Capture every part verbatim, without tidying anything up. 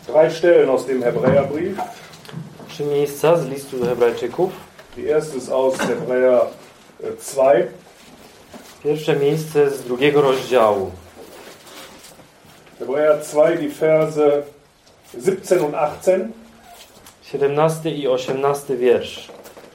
Drei Stellen aus dem Hebräerbrief. Trzy miejsca z listu do Hebrajczyków. Die erste ist aus Hebräer zwei. Pierwsze miejsce z drugiego rozdziału. Hebräer zwei, die Verse siebzehn und achtzehn. siedemnasty i osiemnasty wiersz.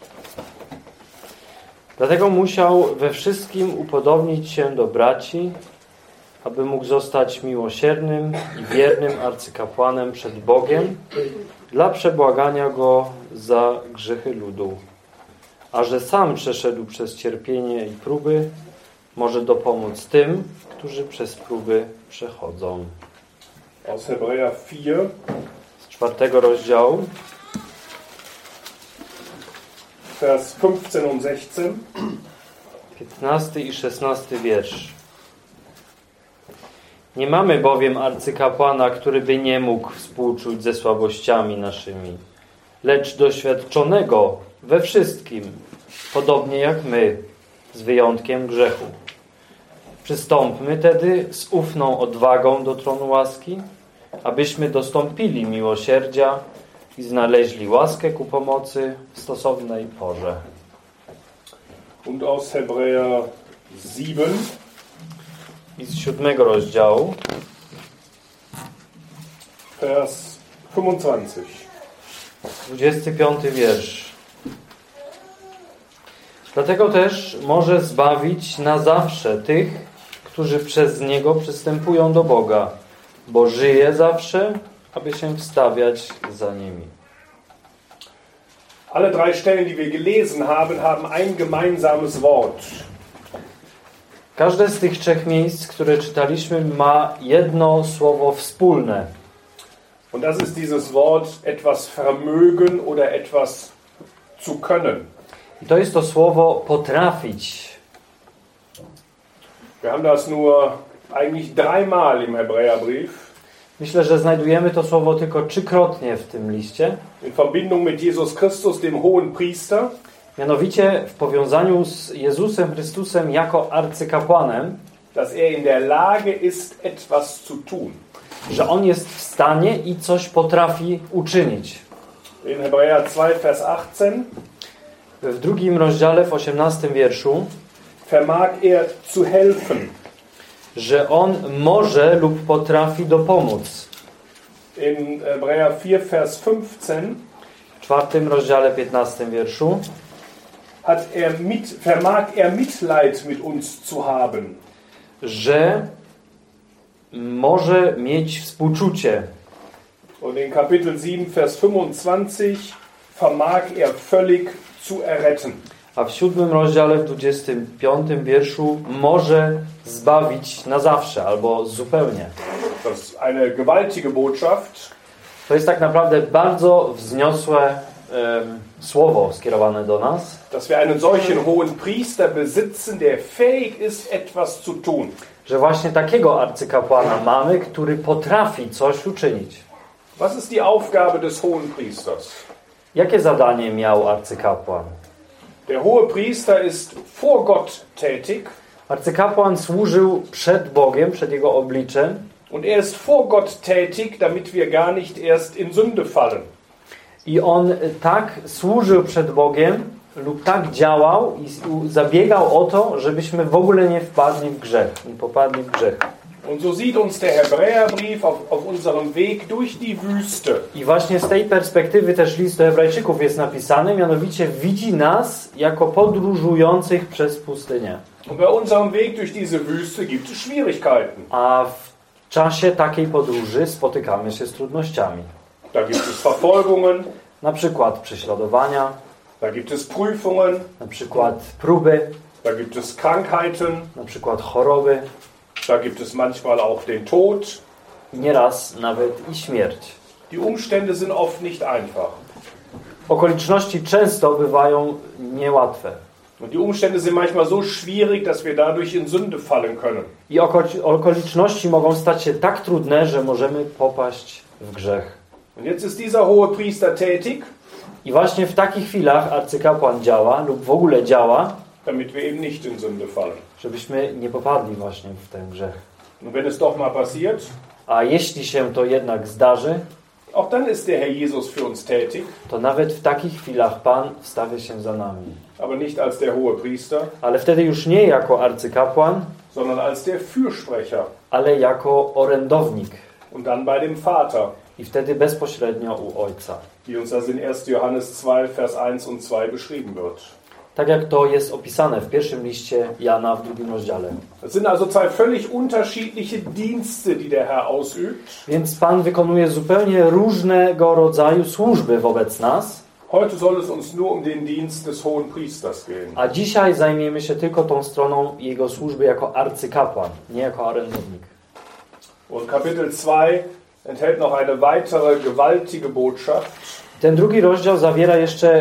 Dlatego musiał we wszystkim upodobnić się do braci, aby mógł zostać miłosiernym i wiernym arcykapłanem przed Bogiem dla przebłagania Go za grzechy ludu. A że sam przeszedł przez cierpienie i próby, może dopomóc tym, którzy przez próby przechodzą. Aus Hebräer vier. Z czwartego rozdziału. Vers fünfzehn und sechzehn. piętnasty i szesnasty wiersz. Nie mamy bowiem arcykapłana, który by nie mógł współczuć ze słabościami naszymi, lecz doświadczonego we wszystkim, podobnie jak my, z wyjątkiem grzechu. Przystąpmy tedy z ufną odwagą do tronu łaski, abyśmy dostąpili miłosierdzia i znaleźli łaskę ku pomocy w stosownej porze. Und aus Hebräer sieben. I z siódmego rozdziału. Vers fünfundzwanzig. dwudziesty piąty wiersz. Dlatego też może zbawić na zawsze tych, którzy przez Niego przystępują do Boga, bo żyje zawsze, aby się wstawiać za nimi. Alle drei Stellen, die wir gelesen haben, haben ein gemeinsames Wort. Każde z tych trzech miejsc, które czytaliśmy, ma jedno słowo wspólne. Und das ist dieses Wort etwas vermögen oder etwas zu können. I to jest to słowo potrafić. Wir haben das nur eigentlich dreimal im Hebräerbrief. Myślę, że znajdujemy to słowo tylko trzykrotnie w tym liście. In Verbindung mit Jesus Christus, dem hohen Priester. Mianowicie w powiązaniu z Jezusem Chrystusem jako arcykapłanem, dass er in der Lage ist, etwas zu tun. Że On jest w stanie i coś potrafi uczynić. In Hebräer zwei, Vers achtzehn. W drugim rozdziale, w osiemnastym wierszu, vermag er zu helfen. Że On może lub potrafi dopomóc. In Hebräer vier, Vers fünfzehn. W czwartym rozdziale, piętnastym wierszu, hat er mit, vermag er Mitleid mit uns zu haben. Że może mieć współczucie. Und in Kapitel sieben, Vers fünfundzwanzig vermag er völlig zu erretten. A w siódmym rozdziale, w dwudziestym piątym wierszu może zbawić na zawsze albo zupełnie. Das ist eine gewaltige Botschaft. To jest tak naprawdę bardzo wzniosłe um, słowo skierowane do nas. Dass wir einen solchen hohen Priester besitzen, der fähig ist, etwas zu tun. Że właśnie takiego arcykapłana mamy, który potrafi coś uczynić. Was ist die Aufgabe des hohen Priesters? Jakie zadanie miał arcykapłan? Der hohe Priester ist vor Gott tätig. Arcykapłan służył przed Bogiem, przed Jego obliczem. Und er ist vor Gott tätig, damit wir gar nicht erst in Sünde fallen. I on tak służył przed Bogiem lub tak działał i zabiegał o to, żebyśmy w ogóle nie wpadli w grzech, nie popadli w grzech. Und so sieht uns der Hebräerbrief auf, auf unserem Weg durch die Wüste. I właśnie z tej perspektywy też list do Hebrajczyków jest napisany, mianowicie widzi nas jako podróżujących przez pustynię. Und bei unserem Weg durch diese Wüste gibt es Schwierigkeiten. A w czasie takiej podróży spotykamy się z trudnościami. Da gibt es Verfolgungen, na przykład prześladowania, da gibt es Prüfungen, na przykład próby, da gibt es Krankheiten, na przykład choroby, da gibt es manchmal auch den Tod. Nieraz nawet i śmierć. Die Umstände sind oft nicht einfach. Okoliczności często bywają niełatwe. Und die Umstände sind manchmal so schwierig, dass wir dadurch in Sünde fallen können. I okoliczności mogą stać się tak trudne, że możemy popaść w grzech. Und jetzt ist dieser hohe Priester tätig. I właśnie w takich chwilach arcykapłan działa lub w ogóle działa, damit wir eben nicht in Sünde fallen. Żebyśmy nie popadli właśnie w ten grzech. Und wenn es doch mal passiert, a jeśli się to jednak zdarzy, auch dann ist der Herr Jesus für uns tätig, to nawet w takich chwilach Pan wstawia się za nami. aber nicht als der hohe Priester, Ale wtedy już nie jako arcykapłan, sondern als der Fürsprecher ale jako orędownik. und dann bei dem Vater, I wtedy bezpośrednio u Ojca. wie uns das in erster Johannes zwei, Vers eins und zwei beschrieben wird. Tak jak to jest opisane w pierwszym liście Jana w drugim rozdziale. Es sind also zwei völlig unterschiedliche Dienste, die der Herr ausübt. Więc Pan wykonuje zupełnie różnego rodzaju służby wobec nas, Heute soll es uns nur um den Dienst des hohen Priesters gehen. a dzisiaj zajmiemy się tylko tą stroną Jego służby jako arcykapłan, nie jako orędownik. Und Kapitel zwei enthält noch eine weitere gewaltige Botschaft. Ten drugi rozdział zawiera jeszcze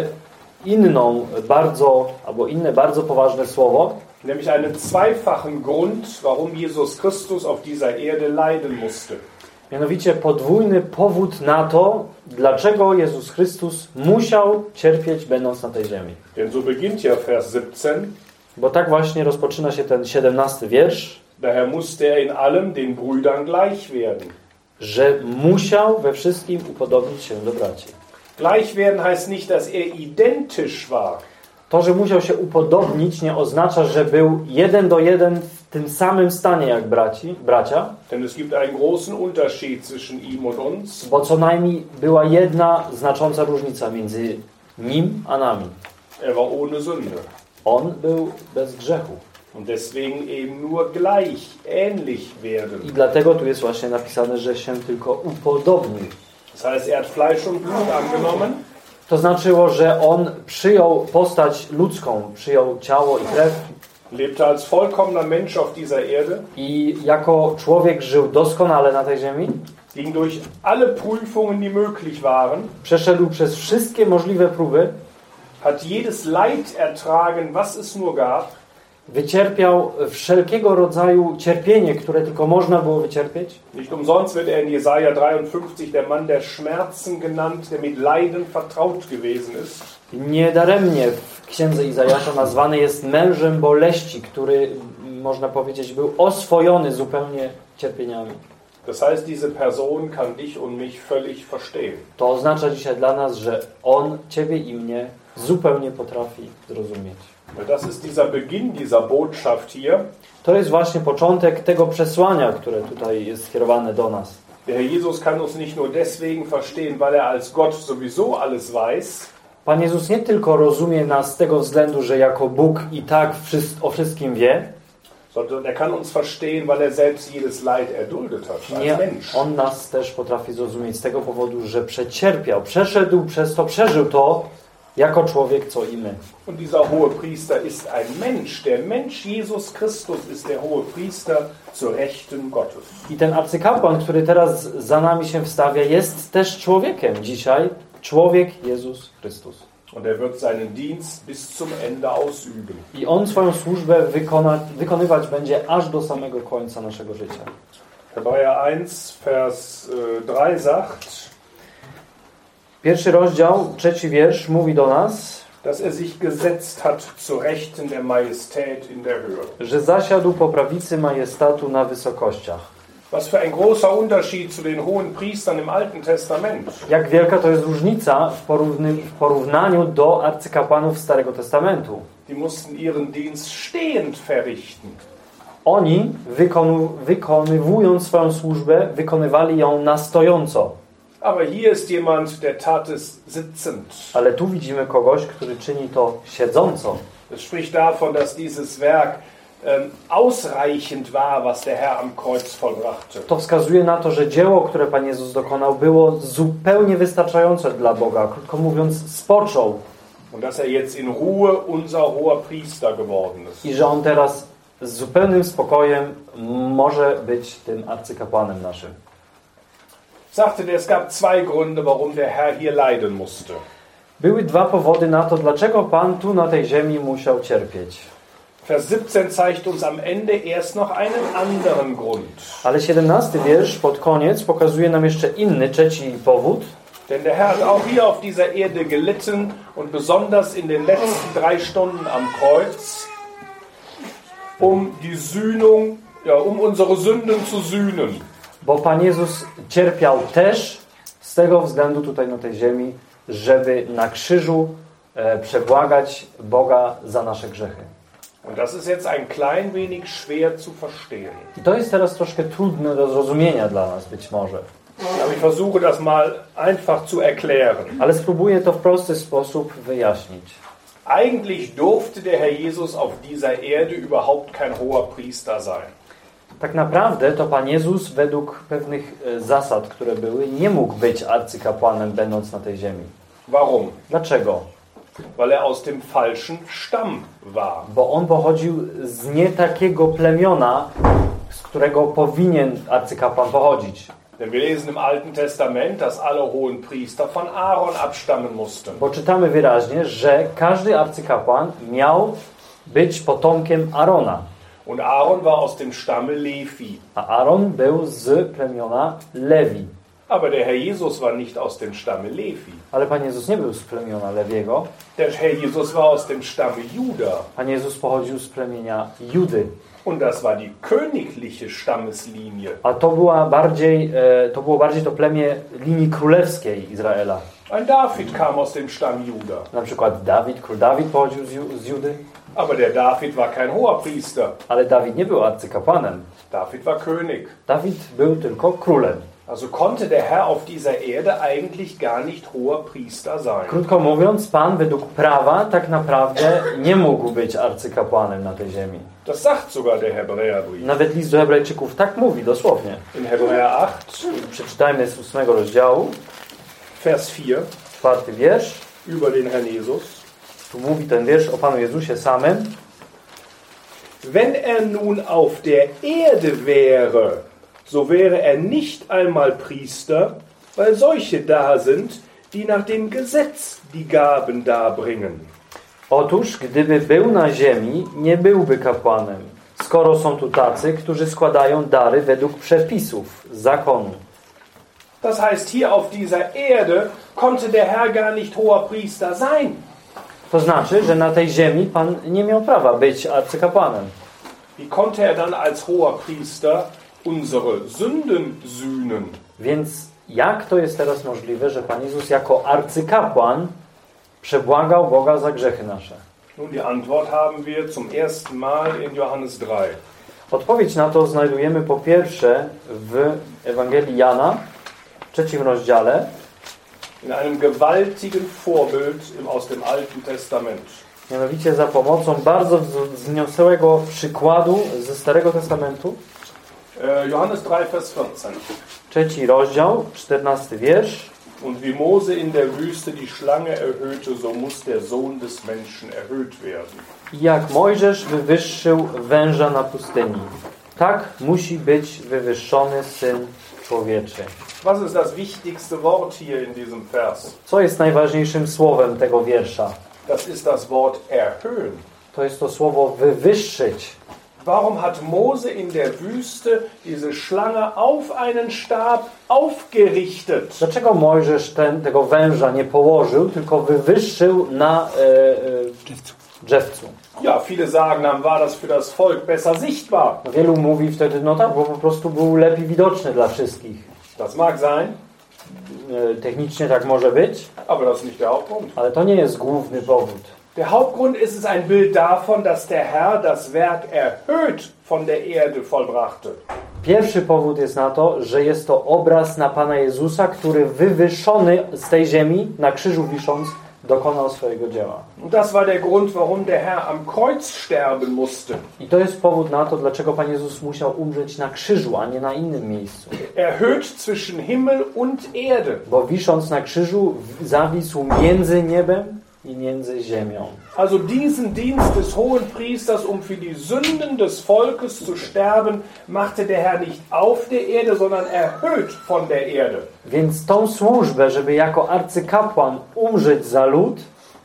inną bardzo, albo inne bardzo poważne słowo, Nämlich einen zweifachen Grund, warum Jesus Christus auf dieser Erde leiden musste. mianowicie podwójny powód na to, dlaczego Jezus Chrystus musiał cierpieć, będąc na tej ziemi. Denn so beginnt ja Vers siebzehn. Bo tak właśnie rozpoczyna się ten siedemnasty wiersz, Daher musste er in allem den Brüdern gleich werden. że musiał we wszystkim upodobnić się do braci. Gleich werden heißt nicht, dass er identisch war. To, że musiał się upodobnić, nie oznacza, że był jeden do jeden w tym samym stanie jak braci, bracia, Denn es gibt einen großen Unterschied zwischen ihm und uns. bo co najmniej była jedna znacząca różnica między nim a nami. Er war ohne Sünde. On był bez grzechu. Und deswegen eben nur gleich, ähnlich werden. I dlatego tu jest właśnie napisane, że się tylko upodobnił. Das heißt, er hat Fleisch und Blut angenommen. To znaczyło, że on przyjął postać ludzką, przyjął ciało i krew Lebte als vollkommener Mensch auf dieser Erde. i jako człowiek żył doskonale na tej ziemi. Ging durch alle Prüfungen, die möglich waren. Przeszedł przez wszystkie możliwe próby. Hat jedes Leid ertragen, was es nur gab. Wycierpiał wszelkiego rodzaju cierpienie, które tylko można było wycierpieć. Nicht umsonst wird er in Jesaja dreiundfünfzig der Mann der Schmerzen genannt, der mit Leiden vertraut gewesen ist. Niedaremnie w księdze Izajasza nazwany jest mężem boleści, który, można powiedzieć, był oswojony zupełnie cierpieniami. Das heißt, diese Person kann dich und mich völlig verstehen. To oznacza dzisiaj dla nas, że on ciebie i mnie zupełnie potrafi zrozumieć. Das ist dieser Beginn dieser Botschaft hier. To jest właśnie początek tego przesłania, które tutaj jest skierowane do nas. Der Herr Jesus kann uns nicht nur deswegen verstehen, weil er als Gott sowieso alles weiß, Pan Jezus nie tylko rozumie nas z tego względu, że jako Bóg i tak o wszystkim wie, sondern er kann uns verstehen, weil er selbst jedes Leid erduldet hat, als nie, Mensch. on nas też potrafi zrozumieć z tego powodu, że przecierpiał, przeszedł przez to, przeżył to jako człowiek, co i my. Und dieser hohe Priester ist ein Mensch. Der Mensch Jesus Christus ist der hohe Priester zur Rechten Gottes. I ten arcykapłan, który teraz za nami się wstawia, jest też człowiekiem dzisiaj. Człowiek Jezus Chrystus. Und er wird seinen Dienst bis zum Ende ausüben. I on swoją służbę wykona, wykonywać będzie aż do samego końca naszego życia. Hebräer eins, Vers drei sagt, Pierwszy rozdział, trzeci wiersz mówi do nas, dass er sich gesetzt hat zur Rechten der Majestät in der Höhe. że zasiadł po prawicy majestatu na wysokościach. Was für ein großer Unterschied zu den hohen Priestern im Alten Testament. Jak wielka to jest różnica w, porówny, w porównaniu do arcykapłanów Starego Testamentu. Die mussten ihren Dienst stehend verrichten. Oni, wykonu, wykonywując swoją służbę, wykonywali ją na stojąco. Aber hier ist jemand, der tat es sitzend. Ale tu widzimy kogoś, który czyni to siedząco. Es spricht davon, dass dieses Werk ähm, ausreichend war, was der Herr am Kreuz vollbrachte. To wskazuje na to, że dzieło, które Pan Jezus dokonał, było zupełnie wystarczające dla Boga. Krótko mówiąc, spoczął. Und dass er jetzt in Ruhe unser hoher Priester geworden ist. I że On teraz z zupełnym spokojem może być tym arcykapłanem naszym. Sagte, es gab zwei Gründe, warum der Herr hier leiden musste. Były dwa powody na to, dlaczego Pan tu na tej ziemi musiał cierpieć. Vers siebzehn zeigt uns am Ende erst noch einen anderen Grund. Ale siedemnasty wiersz pod koniec pokazuje nam jeszcze inny, trzeci powód. Denn der Herr hat auch hier auf dieser Erde gelitten und besonders in den letzten drei Stunden am Kreuz, um die Sühnung, ja, um unsere Sünden zu sühnen. Bo Pan Jezus cierpiał też z tego względu tutaj na tej ziemi, żeby na krzyżu e, przebłagać Boga za nasze grzechy. Und das ist jetzt ein klein wenig schwer zu verstehen. I to jest teraz troszkę trudne do zrozumienia dla nas być może. Aber ich versuche das mal einfach zu erklären. Ale spróbuję to w prosty sposób wyjaśnić. Eigentlich durfte der Herr Jesus auf dieser Erde überhaupt kein hoher Priester sein. Tak naprawdę to Pan Jezus według pewnych e, zasad, które były, nie mógł być arcykapłanem będąc na tej ziemi. Warum? Dlaczego? Weil er aus dem falschen Stamm war. Bo on pochodził z nie takiego plemiona, z którego powinien arcykapłan pochodzić. Denn wir lesen im Alten Testament, dass alle hohen Priester von Aaron abstammen mussten. Bo czytamy wyraźnie, że każdy arcykapłan miał być potomkiem Arona. Und Aaron war aus dem Stamme Levi. A Aaron był z plemiona Lewi. Aber der Herr Jesus war nicht aus dem Stamme Levi. Ale Pan Jezus nie był z plemiona Lewiego. Der Herr Jesus war aus dem Stamme Juda. Pan Jezus pochodził z plemienia Judy. Und das war die königliche Stammeslinie. A to była bardziej, e, to było bardziej to plemię linii królewskiej Izraela. Ein David kam aus dem Stamm Juda. Na przykład Dawid, król Dawid pochodził z, Ju, z Judy. Aber der David war kein hoher Priester. Ale Dawid nie był arcykapłanem. David war König. Dawid był tylko królem. Also konnte der Herr auf dieser Erde eigentlich gar nicht hoher Priester sein. Krótko mówiąc, Pan według prawa tak naprawdę nie mógł być arcykapłanem na tej ziemi. Das sagt sogar der Hebräerbrief. Nawet list do Hebrajczyków tak mówi, dosłownie. In Hebräer acht, Przeczytajmy z ósmego rozdziału, Vers vier, czwarty wiersz. über den Herrn Jesus. Tu mówi ten wiersz o Panu Jezusie samym. Wenn er nun auf der Erde wäre, so wäre er nicht einmal Priester, weil solche da sind, die nach dem Gesetz die Gaben darbringen. Otóż, gdyby był na ziemi, nie byłby kapłanem, skoro są tu tacy, którzy składają dary według przepisów zakonu. Das heißt, hier auf dieser Erde konnte der Herr gar nicht hoher Priester sein. To znaczy, że na tej ziemi Pan nie miał prawa być arcykapłanem. Wie konnte er dann als hoher Priester unsere Sünden sühnen? Więc jak to jest teraz możliwe, że Pan Jezus jako arcykapłan przebłagał Boga za grzechy nasze? Nun, die Antwort haben wir zum ersten Mal in Johannes drei. Odpowiedź na to znajdujemy po pierwsze w Ewangelii Jana, w trzecim rozdziale, In einem gewaltigen Vorbild aus dem Alten Testament. mianowicie za pomocą bardzo wzniosłego przykładu ze Starego Testamentu. Johannes drei, Vers vierzehn. Trzeci rozdział, czternasty wiersz. Und wie Mose in der Wüste die Schlange erhöhte, so muss der Sohn des Menschen erhöht werden. I jak Mojżesz wywyższył węża na pustyni, tak musi być wywyższony Syn Człowieczy. Was ist das wichtigste Wort hier in diesem Vers? Co jest najważniejszym słowem tego wiersza? Das ist das Wort erhöhen. To jest to słowo wywyższyć. Warum hat Mose in der Wüste diese Schlange auf einen Stab aufgerichtet? Dlaczego Mojżesz ten, tego węża nie położył, tylko wywyższył na e, e, drzewcu? Ja, viele sagen, dann war das für das Volk besser sichtbar. No, wielu mówi wtedy, no tak, bo po prostu był lepiej widoczny dla wszystkich. Das mag sein, E, technicznie tak może być, aber das ist nicht der Hauptgrund. ale to nie jest główny powód. Der Hauptgrund ist es ein Bild davon, dass der Herr das Werk erhöht von der Erde vollbrachte. Pierwszy powód jest na to, że jest to obraz na Pana Jezusa, który wywyższony z tej ziemi, na krzyżu wisząc, dokonał swojego dzieła. Und das war der Grund, warum der Herr am Kreuz sterben musste. I to jest powód na to, dlaczego Pan Jezus musiał umrzeć na krzyżu, a nie na innym miejscu. Erhöht zwischen Himmel und Erde. Bo wisząc na krzyżu zawisł między niebem i między ziemią. Also diesen Dienst des Hohenpriesters, um für die Sünden des Volkes zu sterben, machte der Herr nicht auf der Erde, sondern erhöht von der Erde. Więc tą służbę, żeby jako arcykapłan umrzeć za lud,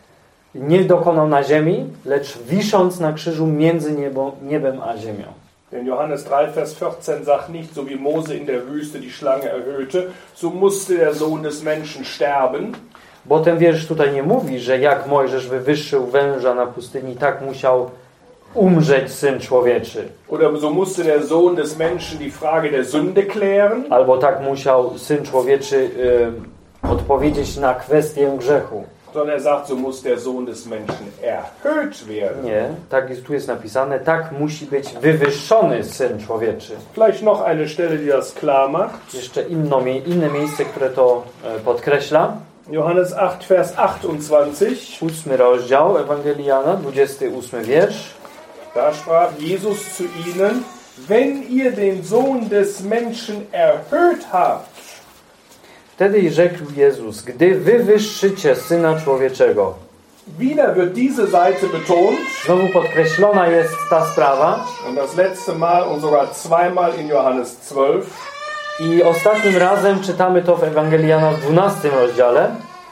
nie dokonał na ziemi, lecz wisząc na krzyżu między niebo, niebem a ziemią. Denn Johannes drei, Vers vierzehn sagt nicht, so wie Mose in der Wüste die Schlange erhöhte, so musste der Sohn des Menschen sterben. Bo ten wiersz tutaj nie mówi, że jak Mojżesz wywyższył węża na pustyni, tak musiał umrzeć Syn Człowieczy. Oder so musste der Sohn des Menschen die Frage der Sünde klären. Albo tak musiał Syn Człowieczy y, odpowiedzieć na kwestię grzechu. Sondern er sagt, so muss der Sohn des Menschen erhöht werden. Nie, tak jest, tu jest napisane, tak musi być wywyższony Syn Człowieczy. Vielleicht noch eine Stelle, die das klar macht. Jeszcze inno, inne miejsce, które to e, podkreśla. Johannes acht, Vers achtundzwanzig. Ósmy rozdział Ewangelii Jana, dwudziesty ósmy wiersz. Da sprach Jesus zu ihnen, wenn ihr den Sohn des Menschen erhöht habt. Wtedy i rzekł Jezus, gdy wywyższycie Syna Człowieczego. Wieder wird diese Seite betont. Znowu podkreślona jest ta sprawa. Und das letzte Mal und sogar zweimal in Johannes zwölf. I ostatnim razem czytamy to w Ewangelii Jana w dwunastym rozdziale.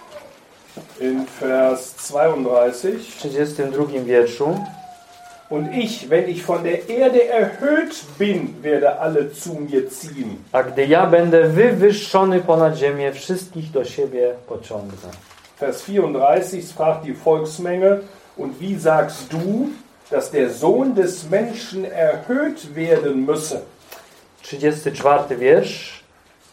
In Vers zweiunddreißig. W trzydziestym drugim wierszu. Und ich, wenn ich von der Erde erhöht bin, werde alle zu mir ziehen. A gdy ja będę wywyższony ponad ziemię, wszystkich do siebie pociągnę. Vers vierunddreißig sprach die Volksmenge, und wie sagst du, dass der Sohn des Menschen erhöht werden müsse? trzydziesty czwarty wiersz.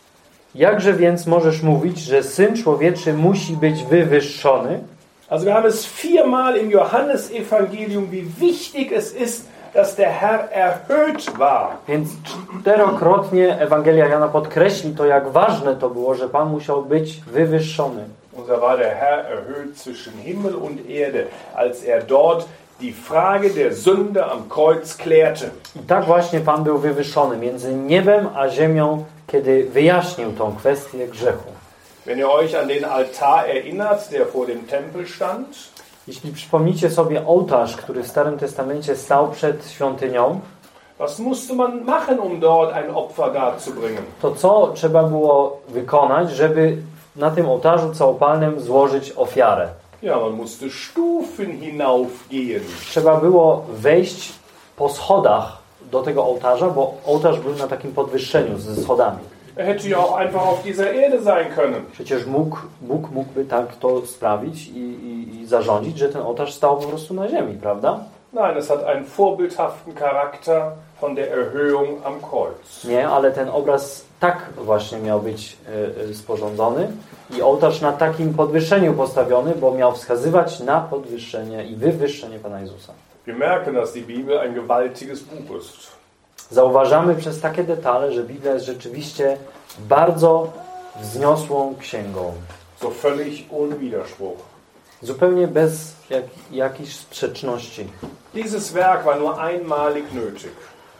Jakże więc możesz mówić, że Syn Człowieczy musi być wywyższony? Also wir haben es viermal im Johannesevangelium, wie wichtig es ist, dass der Herr erhöht war. Więc czterokrotnie Ewangelia Jana podkreśli to, jak ważne to było, że Pan musiał być wywyższony. Und da war der Herr erhöht zwischen Himmel und Erde, als er dort die Frage der Sünde am Kreuz klärte. I tak właśnie Pan był wywyższony między niebem a ziemią, kiedy wyjaśnił tą kwestię grzechu. Wenn ihr euch an den Altar erinnert, der vor dem Tempel stand, jeśli przypomnicie sobie ołtarz, który w Starym Testamencie stał przed świątynią, was musste man machen, um dort ein Opfer darzubringen? To co trzeba było wykonać, żeby na tym ołtarzu całopalnym złożyć ofiarę? Ja, man musste Stufen hinaufgehen. Trzeba było wejść po schodach do tego ołtarza, bo ołtarz był na takim podwyższeniu ze schodami. Er hätte ja auch einfach auf dieser Erde sein können. Przecież mógł, Bóg mógłby tak to sprawić i, i, i zarządzić, że ten ołtarz stał po prostu na ziemi, prawda? Nein, es hat einen vorbildhaften Charakter von der Erhöhung am Kreuz. Nie, ale ten obraz tak właśnie miał być y, y, sporządzony i ołtarz na takim podwyższeniu postawiony, bo miał wskazywać na podwyższenie i wywyższenie Pana Jezusa. Wir merken, dass die Bibel ein gewaltiges Buch ist. Zauważamy przez takie detale, że Biblia jest rzeczywiście bardzo wzniosłą księgą. So völlig ohne Widerspruch. Zupełnie bez jak, jakichś sprzeczności. Dieses Werk war nur einmalig nötig.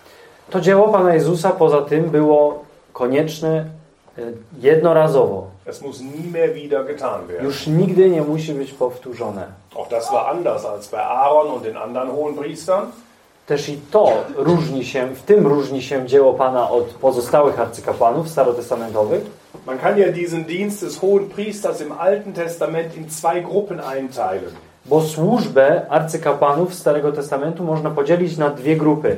To dzieło Pana Jezusa poza tym było konieczne jednorazowo. Es muss nie mehr wieder getan werden. Już nigdy nie musi być powtórzone. Auch das war anders als bei Aaron und den anderen Hohenpriestern. Też i to różni się, w tym różni się dzieło Pana od pozostałych arcykapłanów starotestamentowych. Man kann ja diesen Dienst des Hohenpriesters im Alten Testament in zwei Gruppen einteilen. Bo służbę arcykapłanów Starego Testamentu można podzielić na dwie grupy.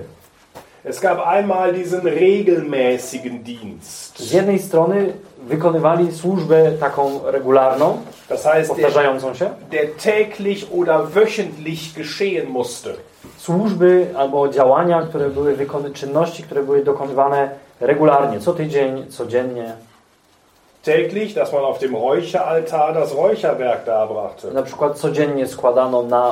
Es gab einmal diesen regelmäßigen Dienst. Z jednej strony wykonywali służbę taką regularną, das heißt, powtarzającą się, der, der täglich oder wöchentlich geschehen musste. Służby albo działania, które były wykony, czynności, które były dokonywane regularnie, co tydzień, codziennie. Täglich, dass man auf dem Räucheraltar das Räucherwerk darbrachte. Na przykład codziennie składano na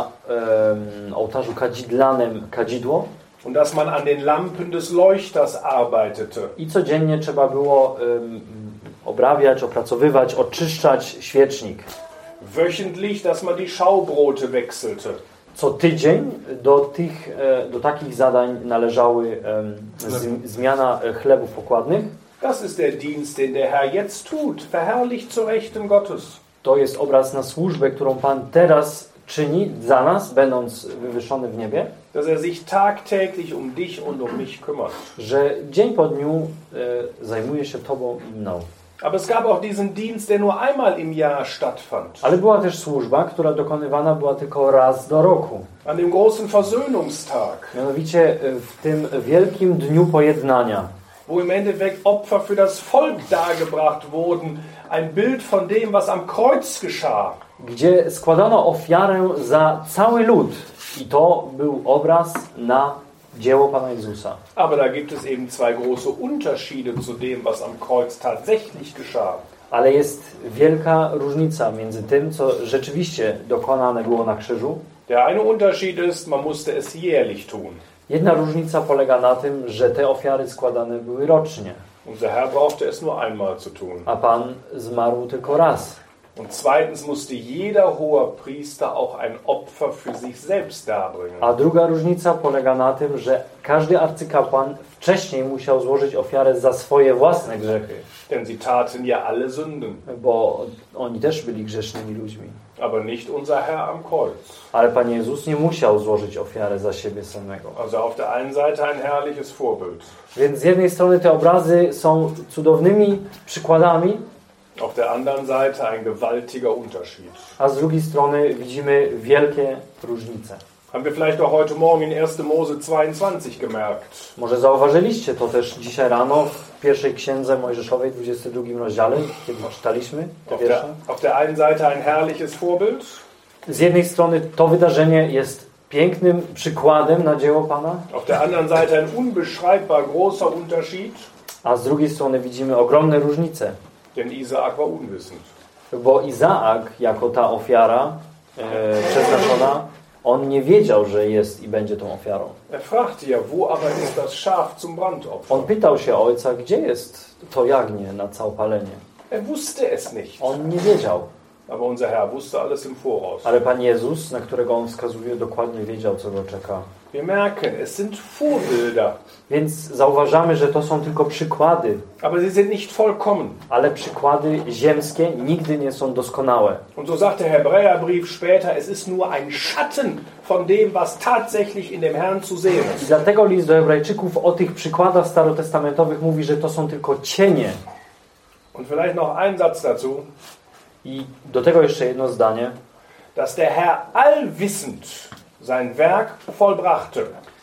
um, ołtarzu kadzidlanym kadzidło. Und dass man an den Lampen des Leuchters arbeitete. I codziennie trzeba było um, obrabiać, opracowywać, oczyszczać świecznik. Wöchentlich, dass man die Schaubrote wechselte. Co tydzień do, tych, do takich zadań należały um, zmiana chlebów pokładnych. Das ist der Dienst, den der Herr jetzt tut, verherrlicht zu Rechten Gottes. To jest obraz na służbę, którą Pan teraz czyni za nas, będąc wywyższony w niebie. Dass er sich tagtäglich um dich und um mich kümmert. Że dzień po dniu e, zajmuje się Tobą i mną. Aber es gab auch diesen Dienst, der nur einmal im Jahr stattfand. Ale była też służba, która dokonywana była tylko raz do roku. An dem großen Versöhnungstag. Mianowicie w tym wielkim dniu pojednania. Wo im Endeffekt Opfer für das Volk dargebracht wurden. Ein Bild von dem, was am Kreuz geschah. Gdzie składano ofiarę za cały lud. I to był obraz na dzieło Pana Jezusa. Aber da gibt es eben zwei große Unterschiede zu dem, was am Kreuz tatsächlich geschah. Ale jest wielka różnica między tym, co rzeczywiście dokonane było na krzyżu. Der eine Unterschied ist, man musste es jährlich tun. Jedna różnica polega na tym, że te ofiary składane były rocznie, Unser Herr brauchte es nur einmal zu tun. a Pan zmarł tylko raz. Und zweitens musste jeder Hohepriester auch ein Opfer für sich selbst darbringen. A druga różnica polega na tym, że każdy arcykapłan wcześniej musiał złożyć ofiarę za swoje własne grzechy, Denn sie taten ja alle Sünden, bo oni też byli grzesznymi ludźmi. aber nicht unser Herr am Kreuz. Ale Pan Jezus nie musiał złożyć ofiary za siebie samego. Also auf der einen Seite ein herrliches Vorbild, Więc z jednej strony te obrazy są cudownymi przykładami, auf der anderen Seite ein gewaltiger Unterschied. a z drugiej strony widzimy wielkie różnice. Haben wir vielleicht auch heute Morgen in erster Mose zweiundzwanzig gemerkt. Może zauważyliście to też dzisiaj rano w pierwszej księdze Mojżeszowej, dwudziestym drugim rozdziale, kiedy czytaliśmy te Auf der, wiersze. auf der einen Seite ein herrliches Vorbild, Z jednej strony to wydarzenie jest pięknym przykładem na dzieło Pana, auf der anderen Seite ein unbeschreibbar großer Unterschied, a z drugiej strony widzimy ogromne różnice. denn Isaak war unwissend. Bo Izaak, jako ta ofiara e, przeznaczona, on nie wiedział, że jest i będzie tą ofiarą. Er fragte ja, wo aber ist das Schaf zum Brandopfer? On pytał się ojca, gdzie jest to jagnię na całopalenie. Er wusste es nicht. On nie wiedział, Aber unser Herr wusste alles im Voraus. ale Pan Jezus, na którego on wskazuje, dokładnie wiedział, co go czeka. Wir merken, es sind Vorbilder, Więc zauważamy, że to są tylko przykłady, aber sie sind nicht vollkommen. ale przykłady ziemskie nigdy nie są doskonałe. Und so sagt der Hebräerbrief später, es ist nur ein Schatten von dem, was tatsächlich in dem Herrn zu sehen I ist. dlatego list do Hebrajczyków o tych przykładach starotestamentowych mówi, że to są tylko cienie. Und vielleicht noch ein Satz dazu, I do tego jeszcze jedno zdanie, dass der Herr allwissend sein Werk vollbrachte.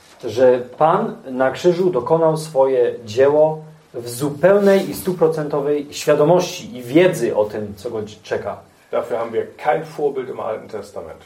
że Pan na krzyżu dokonał swoje dzieło w zupełnej i stuprocentowej świadomości i wiedzy o tym, co go czeka. Dafür haben wir kein Vorbild im Alten Testament.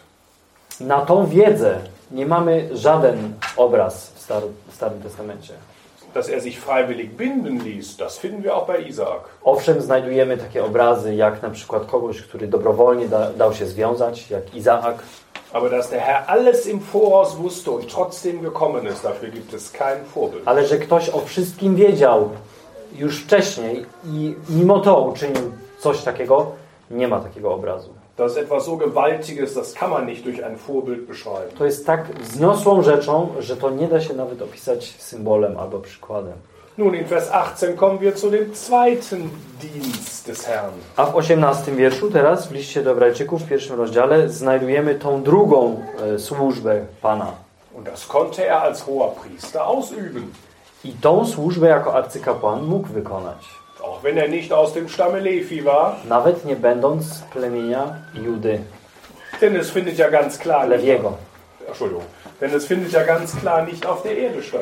Na tą wiedzę nie mamy żaden obraz w, Star- w Starym Testamencie. Dass er sich freiwillig binden ließ, das finden wir auch bei Isaak. Owszem, znajdujemy takie obrazy, jak na przykład kogoś, który dobrowolnie da, dał się związać, jak Izaak. Aber dass der Herr alles im Voraus wusste und trotzdem gekommen ist, dafür gibt es kein Vorbild. Ale że ktoś o wszystkim wiedział już wcześniej i mimo to uczynił coś takiego, nie ma takiego obrazu. Das ist etwas so Gewaltiges, das kann man nicht durch ein Vorbild beschreiben. To jest tak wzniosłą rzeczą, że to nie da się nawet opisać symbolem albo przykładem. Nun, in Vers achtzehn kommen wir zu dem zweiten Dienst des Herrn. A w osiemnastym wierszu teraz w liście do Hebrajczyków w pierwszym rozdziale znajdujemy tą drugą e, służbę Pana. Und das konnte er als hoher Priester ausüben. I tą służbę jako arcykapłan mógł wykonać. Auch wenn er nicht aus dem Stamme Levi war. Nawet nie będąc z plemienia Judy, Denn es findet ja ganz klar nicht, Lewiego. Entschuldigung, denn es findet ja ganz klar nicht auf der Erde statt,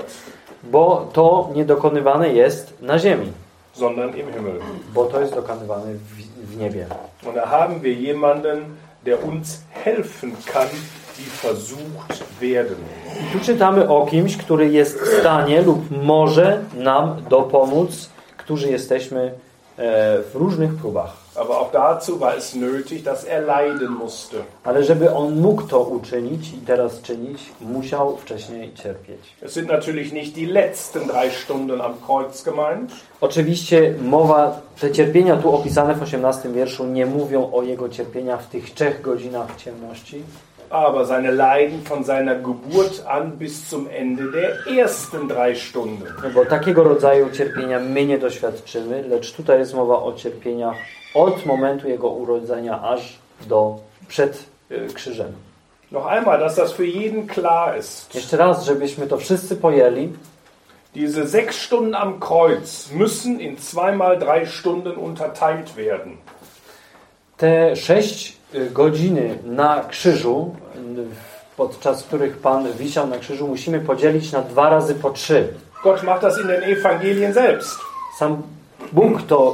Bo to nie dokonywane jest na ziemi, sondern im Himmel. bo to jest dokonywane w, w niebie. Und da haben wir jemanden, der uns helfen kann, die versucht werden. I tu czytamy o kimś, który jest w stanie lub może nam dopomóc, którzy jesteśmy e, w różnych próbach. Aber auch dazu war es nötig, dass er leiden musste. Ale żeby on mógł to uczynić i teraz czynić, musiał wcześniej cierpieć. Es sind natürlich nicht die letzten drei Stunden am Kreuz gemeint, Oczywiście mowa, te cierpienia tu opisane w osiemnastym wierszu nie mówią o jego cierpieniach w tych trzech godzinach ciemności, aber seine Leiden von seiner Geburt an bis zum Ende der ersten drei Stunden. no bo takiego rodzaju cierpienia my nie doświadczymy, lecz tutaj jest mowa o cierpieniach od momentu jego urodzenia aż do przed y, krzyżem. Noch einmal, dass das für jeden klar ist. Jeszcze raz, żebyśmy to wszyscy pojęli, Diese sechs Stunden am Kreuz müssen in zweimal drei Stunden unterteilt werden. te sześć y, godziny na krzyżu, y, podczas których Pan wisiał na krzyżu, musimy podzielić na dwa razy po trzy. Gott macht das in den Evangelien selbst. Sam Bóg to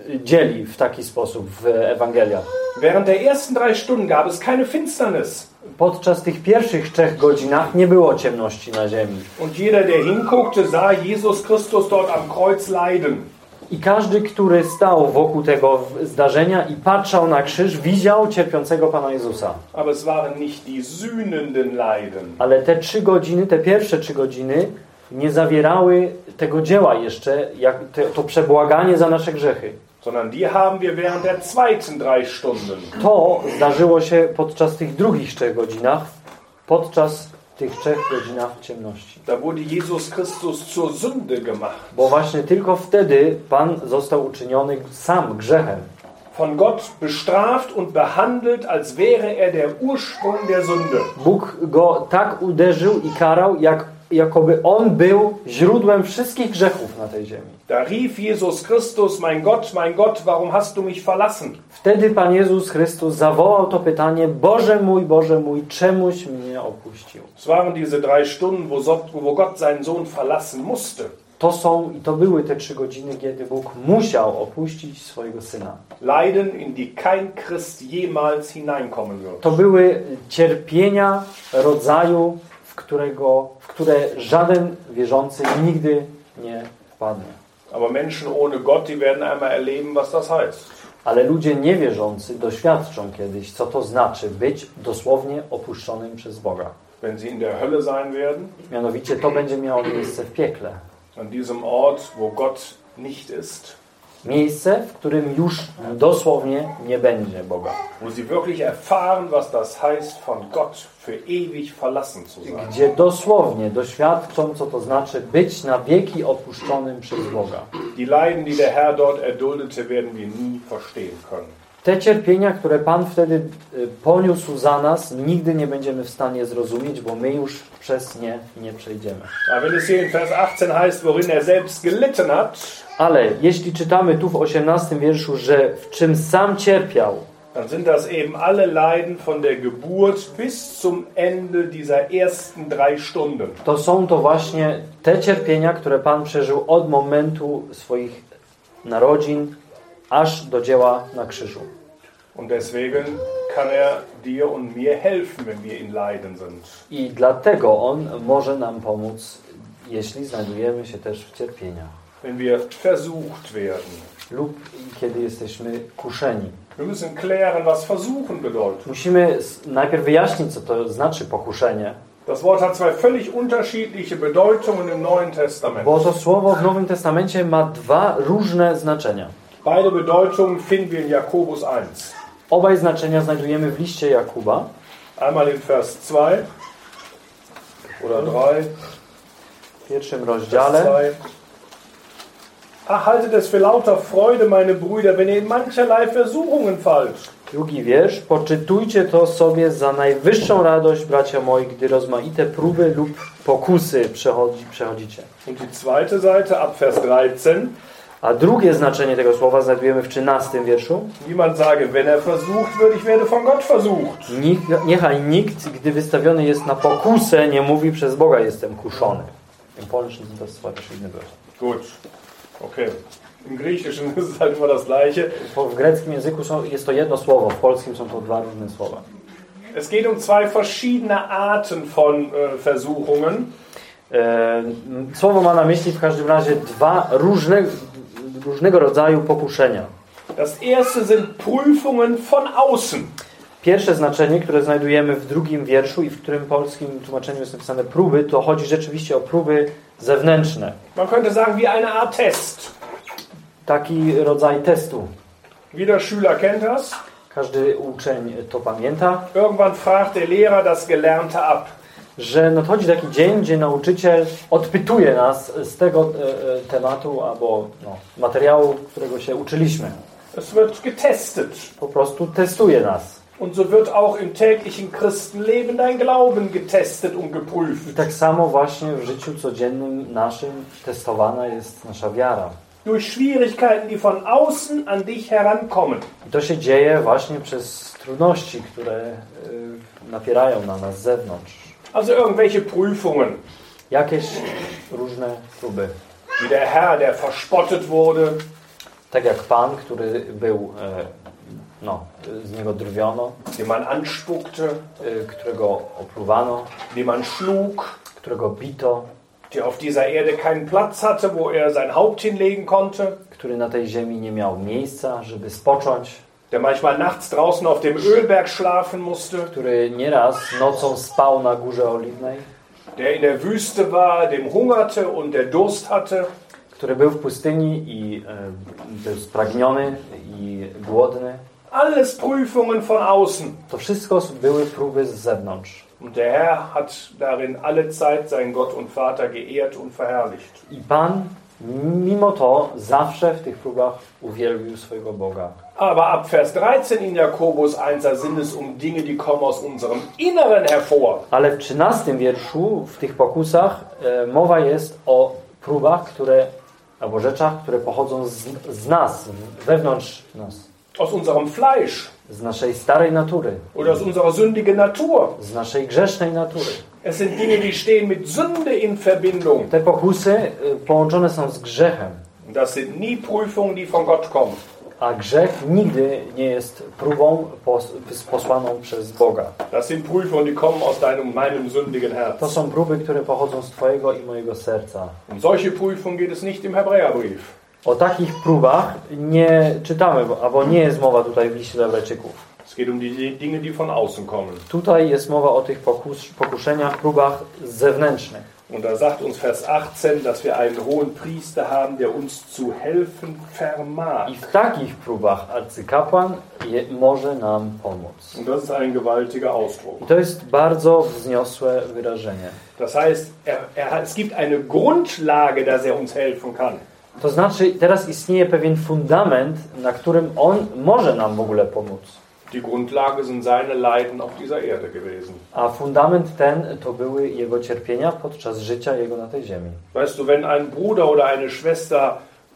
dzieli w taki sposób w Ewangeliach. Während der ersten drei Stunden gab es keine Finsternis. Podczas tych pierwszych trzech godzinach nie było ciemności na ziemi. Und jeder, der hinguckte, sah Jesus Christus dort am Kreuz leiden. I każdy, który stał wokół tego zdarzenia i patrzał na krzyż, widział cierpiącego Pana Jezusa. Aber es waren nicht die sühnenden Leiden. Ale te trzy godziny, te pierwsze trzy godziny nie zawierały tego dzieła jeszcze, jak te, to przebłaganie za nasze grzechy. Sondern die haben wir während der zweiten drei Stunden. To zdarzyło się podczas tych drugich trzech godzinach, podczas tych trzech godzinach ciemności. Da wurde Jesus Christus zur Sünde gemacht. Bo właśnie tylko wtedy Pan został uczyniony sam grzechem. Von Gott bestraft und behandelt, als wäre er der Ursprung der Sünde. Bóg go tak uderzył i karał, jak, jakoby On był źródłem wszystkich grzechów na tej ziemi. Da rief Jesus Christus, mein Gott, mein Gott, warum hast du mich verlassen? Wtedy Pan Jezus Chrystus zawołał to pytanie: Boże mój, Boże mój, czemuś mnie opuścił? Es waren diese drei Stunden, wo, so, wo Gott seinen Sohn verlassen musste. To są i to były te trzy godziny, kiedy Bóg musiał opuścić swojego Syna. Leiden, in die kein Christ jemals hineinkommen wird. To były cierpienia rodzaju, w, którego, w które żaden wierzący nigdy nie wpadnie. Aber Menschen ohne Gott, die werden einmal erleben, was das heißt. Ale ludzie niewierzący doświadczą kiedyś, co to znaczy być dosłownie opuszczonym przez Boga. Wenn sie in der Hölle sein werden, Mianowicie to będzie miało miejsce w piekle. an diesem Ort, wo Gott nicht ist, Miejsce, w którym już dosłownie nie będzie Boga. wo sie wirklich erfahren, was das heißt, von Gott für ewig verlassen zu sein. Gdzie dosłownie doświadczą, co to znaczy być na wieki opuszczonym przez Boga. Die Leiden, die der Herr dort erduldete, werden wir nie verstehen können. Te cierpienia, które Pan wtedy poniósł za nas, nigdy nie będziemy w stanie zrozumieć, bo my już przez nie nie przejdziemy. Aber wenn es hier in Vers achtzehn heißt, worin er selbst gelitten hat, Ale jeśli czytamy tu w osiemnastym wierszu, że w czym sam cierpiał, dann sind das eben alle Leiden von der Geburt bis zum Ende dieser ersten drei Stunden. to są to właśnie te cierpienia, które Pan przeżył od momentu swoich narodzin aż do dzieła na krzyżu. Und deswegen kann er dir und mir helfen, wenn wir in Leiden sind. I dlatego On może nam pomóc, jeśli znajdujemy się też w cierpieniach Wenn wir versucht werden. lub kiedy jesteśmy kuszeni. Wir müssen klären, was versuchen bedeutet. Musimy najpierw wyjaśnić, co to znaczy pokuszenie, Das Wort hat zwei völlig unterschiedliche Bedeutungen im Neuen Testament. bo to słowo w Nowym Testamencie ma dwa różne znaczenia. Beide Bedeutungen finden wir in Jakobus eins. Obaj znaczenia znajdujemy w liście Jakuba. Einmal in Vers zwei oder drei. W pierwszym Vers rozdziale. zwei. Ach, haltet es für lauter Freude, meine Brüder, wenn ihr in mancherlei Versuchungen fallt. Drugi wiersz. Poczytujcie to sobie za najwyższą radość, bracia moi, gdy rozmaite próby lub pokusy przechodzi, przechodzicie. Und die zweite Seite ab Vers dreizehn. A drugie znaczenie tego słowa znajdujemy w trzynastym wierszu. Niemand sage, wenn er versucht wird, ich werde von Gott versucht. Niech, niechaj nikt, gdy wystawiony jest na pokusę, nie mówi przez Boga jestem kuszony. Im Polnischen sind das zwei verschiedene Wörter. Gut, okay. Im Griechischen ist es halt immer das Gleiche. W greckim języku są, jest to jedno słowo, w polskim są to dwa różne słowa. Es geht um zwei verschiedene Arten von äh, Versuchungen. E, słowo ma na myśli w każdym razie dwa różne, różnego rodzaju pokuszenia. Das erste sind Prüfungen von außen. Pierwsze znaczenie, które znajdujemy w drugim wierszu i w którym polskim tłumaczeniu jest napisane próby, to chodzi rzeczywiście o próby zewnętrzne. Man könnte sagen, wie eine Art Test. Taki rodzaj testu. Jeder Schüler kennt das. Każdy uczeń to pamięta, Irgendwann fragt der Lehrer das Gelernte ab. że nadchodzi taki dzień, gdzie nauczyciel odpytuje nas z tego e, e, tematu albo no, materiału, którego się uczyliśmy. Es wird getestet. Po prostu testuje nas. Und so wird auch im täglichen Christenleben dein Glauben getestet und I geprüft. tak samo właśnie w życiu codziennym naszym testowana jest nasza wiara. Durch Schwierigkeiten, die von außen an dich herankommen. I to się dzieje właśnie przez trudności, które y, napierają na nas z zewnątrz. Also irgendwelche Prüfungen. Jakieś różne próby. Wie der Herr, der verspottet wurde. Tak jak Pan, który był, e, no, z niego drwiono, den man anspuckte, e, którego opluwano, den man schlug, którego bito, der auf dieser Erde keinen Platz hatte, wo er sein Haupt hinlegen konnte, który na tej ziemi nie miał miejsca, żeby spocząć, der manchmal nachts draußen auf dem Ölberg schlafen musste, który nieraz nocą spał na Górze Oliwnej, der in der Wüste war, dem hungerte und der Durst hatte, który był w pustyni i e, był spragniony i głodny. alles Prüfungen von außen. To wszystko były próby z zewnątrz. Und der Herr hat darin alle Zeit seinen Gott und Vater geehrt und verherrlicht. I Pan mimo to zawsze w tych próbach uwielbił swojego Boga. Aber ab Vers dreizehn in Jakobus eins, da sind es um Dinge, die kommen aus unserem Inneren hervor. Ale w trzynastym wierszu w tych pokusach e, mowa jest o próbach, które, albo rzeczach, które pochodzą z, z nas, wewnątrz nas. Aus unserem Fleisch Z naszej starej natury, oder aus unserer sündigen Natur. z naszej grzesznej natury. Es sind Dinge, die stehen mit Sünde in Verbindung. Te pokusy e, połączone są z grzechem. Das sind nie Prüfungen, die von Gott kommen. A grzech nigdy nie jest próbą pos, posłaną przez Boga. Das sind Prüfungen, die kommen aus deinem, meinem sündigen Herz. To są próby, które pochodzą z Twojego i mojego serca. Um solche Prüfungen geht es nicht im Hebräerbrief. O takich próbach nie czytamy, bo- albo nie jest mowa tutaj w liście do Hebrajczyków. Es geht um die Dinge, die von außen kommen. Tutaj jest mowa o tych pokus, pokuszeniach, próbach zewnętrznych. Und da sagt uns Vers achtzehn, dass wir einen hohen Priester haben, der uns zu helfen vermag. I w takich próbach arcykapłan je, może nam pomóc. Und das ist ein gewaltiger Ausdruck. I to jest bardzo wzniosłe wyrażenie. Das heißt, er, er, es gibt eine Grundlage, dass er uns helfen kann. To znaczy, teraz istnieje pewien fundament, na którym on może nam w ogóle pomóc. Die Grundlage sind seine Leiden auf dieser Erde gewesen. A fundament ten to były jego cierpienia podczas życia jego na tej ziemi. Weißt du, wenn ein Bruder oder eine Schwester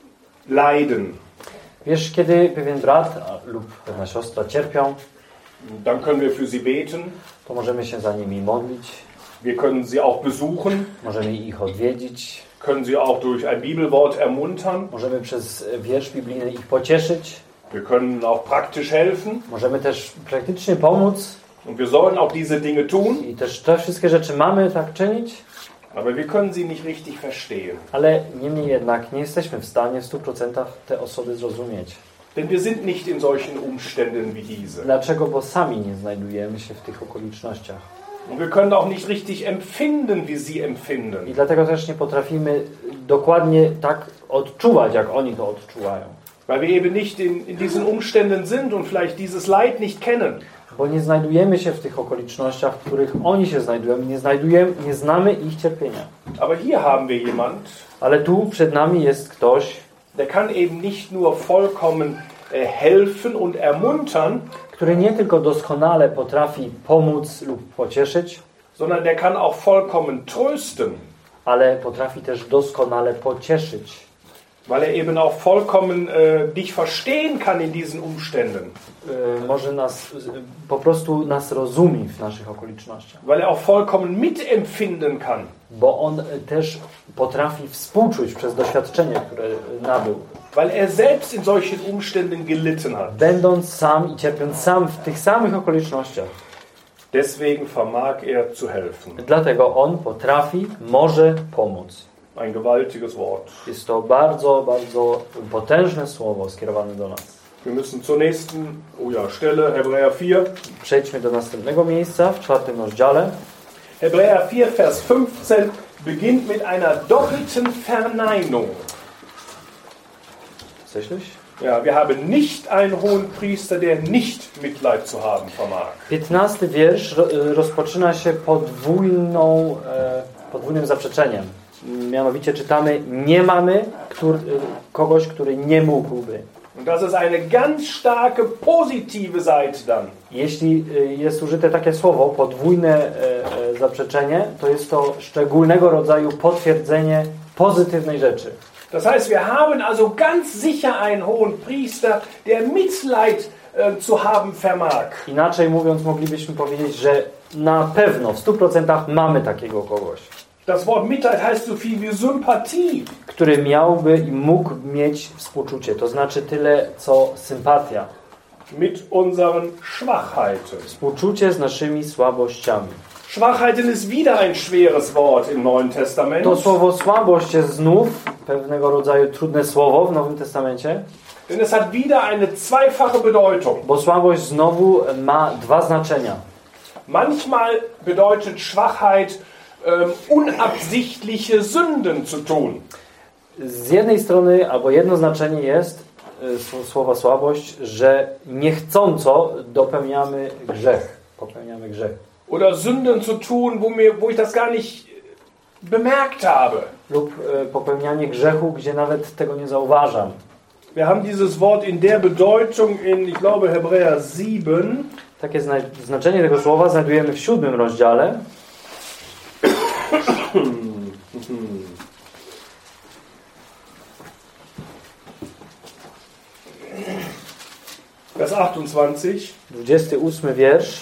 leiden, Wiesz, kiedy pewien brat a, lub pewna siostra cierpią, dann können wir für sie beten. to możemy się za nimi modlić, Wir können sie auch besuchen, możemy ich odwiedzić, können sie auch durch ein Bibelwort ermuntern. możemy przez wiersz biblijny ich pocieszyć, Wir können auch praktisch helfen. możemy też praktycznie pomóc Und wir sollen auch diese Dinge tun. i też te wszystkie rzeczy mamy tak czynić, Aber wir können sie nicht richtig verstehen. ale niemniej jednak nie jesteśmy w stanie w stu procentach te osoby zrozumieć. Denn wir sind nicht in solchen Umständen wie diese. Dlaczego? Bo sami nie znajdujemy się w tych okolicznościach. Und wir können auch nicht richtig empfinden, wie sie I empfinden. dlatego też nie potrafimy dokładnie tak odczuwać, jak oni to odczuwają. Weil wir eben nicht in, in diesen Umständen sind und vielleicht dieses Leid nicht kennen. Bo nie znajdujemy się w tych okolicznościach, w których oni się znajdują. Nie znajdujemy, nie znamy ich cierpienia. Aber hier haben wir jemand, Ale tu przed nami jest ktoś, der kann eben nicht nur vollkommen äh, helfen und ermuntern, który nie tylko doskonale potrafi pomóc lub pocieszyć, sondern der kann auch vollkommen trösten. ale potrafi też doskonale pocieszyć. Weil er eben auch vollkommen äh, dich verstehen kann in diesen Umständen. Yy, może nas, yy, po prostu nas rozumie w naszych okolicznościach. Weil er auch vollkommen mitempfinden kann. Bo on też potrafi współczuć przez doświadczenie, które nabył. Weil er selbst in solchen Umständen gelitten hat. Będąc sam i cierpiąc sam w tych samych okolicznościach. Deswegen vermag er zu helfen. Dlatego on potrafi, może pomóc. Ein gewaltiges Wort. Jest to bardzo, bardzo potężne słowo skierowane do nas. Wir müssen zur nächsten oh ja, Stelle, Hebräer vier. Przejdźmy do następnego miejsca w czwartym rozdziale. Hebräer vier, Vers fünfzehn beginnt mit einer doppelten Verneinung. Tatsächlich? Ja, wir haben nicht einen hohen Priester, der nicht Mitleid zu haben vermag. piętnasty wiersz ro, rozpoczyna się podwójną, e, podwójnym zaprzeczeniem. Mianowicie czytamy, nie mamy który, kogoś, który nie mógłby. Und das ist eine ganz starke positive Seite dann. Jeśli jest użyte takie słowo, podwójne e, e, zaprzeczenie, to jest to szczególnego rodzaju potwierdzenie pozytywnej rzeczy. Das heißt, wir haben also ganz sicher einen hohen Priester, der Mitleid äh, zu haben vermag. Inaczej mówiąc, moglibyśmy powiedzieć, że na pewno w stu procentach mamy takiego kogoś. Das Wort Mitleid heißt so viel wie Sympathie. który miałby i mógł mieć współczucie. To znaczy tyle, co sympatia. Mit unseren Schwachheiten. Współczucie z naszymi słabościami. Schwachheiten ist wieder ein schweres Wort im Neuen Testament. To słowo słabość jest znów pewnego rodzaju trudne słowo w Nowym Testamencie. Denn es hat wieder eine zweifache Bedeutung. Bo słabość znowu ma dwa znaczenia. Manchmal bedeutet Schwachheit ähm, unabsichtliche Sünden zu tun. Z jednej strony, albo jedno znaczenie jest y, słowa słabość, że niechcąco dopełniamy grzech. Popełniamy grzech. Oder Sünden zu tun, wo, mir, wo ich das gar nicht bemerkt habe. Lub y, popełnianie grzechu, gdzie nawet tego nie zauważam. Wir haben dieses Wort in der Bedeutung in, ich glaube, Hebräer sieben. Takie zna znaczenie tego słowa znajdujemy w siódmym rozdziale. Vers achtundzwanzig. dwudziesty ósmy wiersz.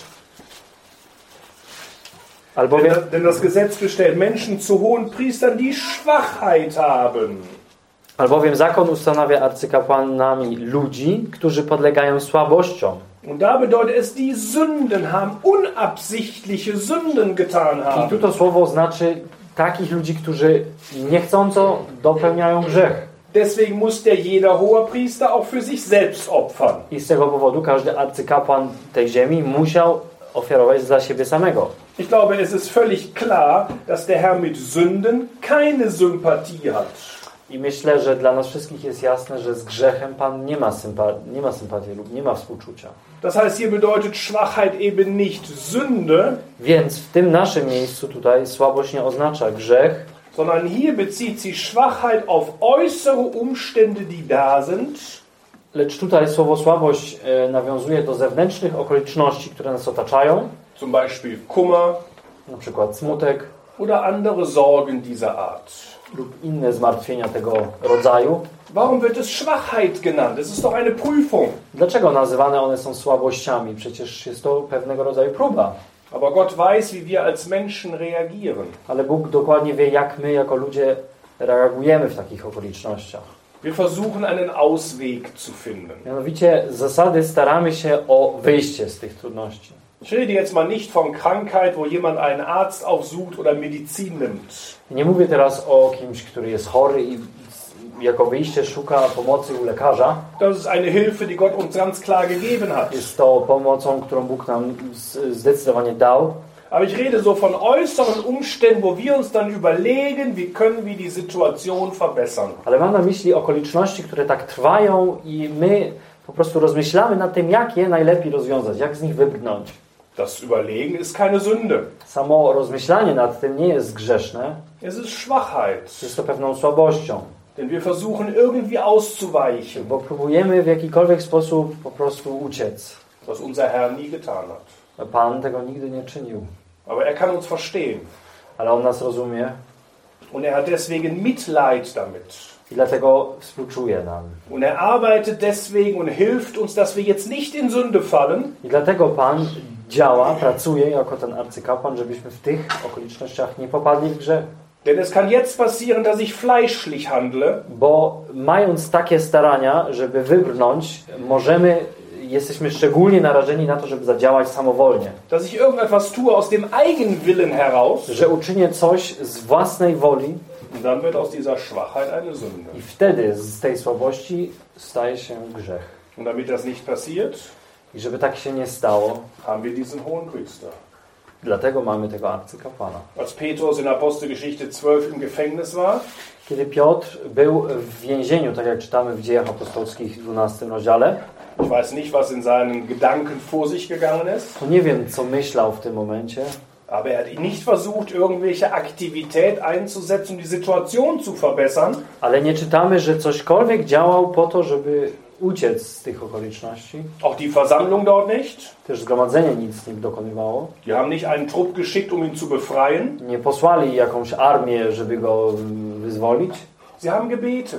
Albowiem, Denn, denn das Gesetz bestellt Menschen zu hohen Priestern, die Schwachheit haben. albowiem zakon ustanawia arcykapłanami ludzi, którzy podlegają słabościom. Und da bedeutet es, die Sünden haben, unabsichtliche Sünden getan I haben. tu to słowo znaczy takich ludzi, którzy niechcąco dopełniają grzech. Deswegen muss der jeder Hohepriester auch für sich selbst opfern. I z tego powodu każdy arcykapłan tej ziemi musiał ofiarować dla siebie samego. Ich glaube, es ist völlig klar, dass der Herr mit Sünden keine Sympathie hat. I myślę, że dla nas wszystkich jest jasne, że z grzechem Pan nie ma, sympa nie ma sympatii lub nie ma współczucia. Das heißt, hier bedeutet Schwachheit eben nicht Sünde, Więc w tym naszym miejscu tutaj słabość nie oznacza grzech, sondern hier bezieht sich Schwachheit auf äußere Umstände, die da sind, lecz tutaj słowo słabość e, nawiązuje do zewnętrznych okoliczności, które nas otaczają, zum Beispiel Kummer na przykład smutek oder andere Sorgen dieser Art. lub inne zmartwienia tego rodzaju. Warum wird es Schwachheit genannt? Es ist doch eine Prüfung. Dlaczego nazywane one są słabościami? Przecież jest to pewnego rodzaju próba. Aber Gott weiß, wie wir als Menschen reagieren. Ale Bóg dokładnie wie, jak my jako ludzie reagujemy w takich okolicznościach. Wir versuchen einen Ausweg zu finden. Mianowicie z zasady staramy się o wyjście z tych trudności. Ich rede jetzt mal nicht von Krankheit, wo jemand einen Arzt aufsucht oder Medizin nimmt. Nie mówię teraz o kimś, który jest chory i jako wyjście szuka pomocy u lekarza. Das ist eine Hilfe, die Gott uns ganz klar gegeben hat. Jest to pomocą, którą Bóg nam zdecydowanie dał. Aber ich rede so von äußeren Umständen, wo wir uns dann überlegen, wie können wir die Situation verbessern. Ale mam na myśli okoliczności, które tak trwają i my po prostu rozmyślamy nad tym, jak je najlepiej rozwiązać, jak z nich wybrnąć. Das Überlegen ist keine Sünde. Samo rozmyślanie nad tym nie jest grzeszne, Es ist Schwachheit. jest to pewną słabością, Denn wir versuchen irgendwie auszuweichen, bo próbujemy w jakikolwiek sposób po prostu uciec. was unser Herr nie getan hat. Pan tego nigdy nie czynił, Aber er kann uns verstehen. ale On nas rozumie Und er hat deswegen Mitleid damit. i dlatego współczuje nam. Und er arbeitet deswegen und hilft uns, dass wir jetzt nicht in Sünde fallen, I dlatego Pan działa, pracuje jako ten arcykapłan, żebyśmy w tych okolicznościach nie popadli w grzech. denn es kann jetzt passieren, dass ich fleischlich handle, Bo mając takie starania, żeby wybrnąć, możemy, jesteśmy szczególnie narażeni na to, żeby zadziałać samowolnie. dass ich irgendetwas tue aus dem Eigenwillen heraus, Że uczynię coś z własnej woli und dann wird aus dieser Schwachheit eine Sünde. i wtedy z tej słabości staje się grzech. Und damit das nicht passiert, I żeby tak się nie stało, haben wir diesen Hohenpriester. dlatego mamy tego arcykapłana. Als Petrus in Apostelgeschichte zwölf im Gefängnis war, Kiedy Piotr był w więzieniu, tak jak czytamy w Dziejach Apostolskich w dwunastym rozdziale, ich weiß nicht, was in seinen Gedanken vor sich gegangen ist, to nie wiem, co myślał w tym momencie, aber er hat nicht versucht, irgendwelche Aktivität einzusetzen, um die Situation zu verbessern, ale nie czytamy, że cośkolwiek działał po to, żeby uciec z tych okoliczności. auch die Versammlung dort nicht. Też zgromadzenie nic nie dokonywało. Die haben nicht einen Trupp geschickt, um ihn zu befreien. Nie posłali jakąś armię, żeby go mm, wyzwolić. Sie haben gebetet.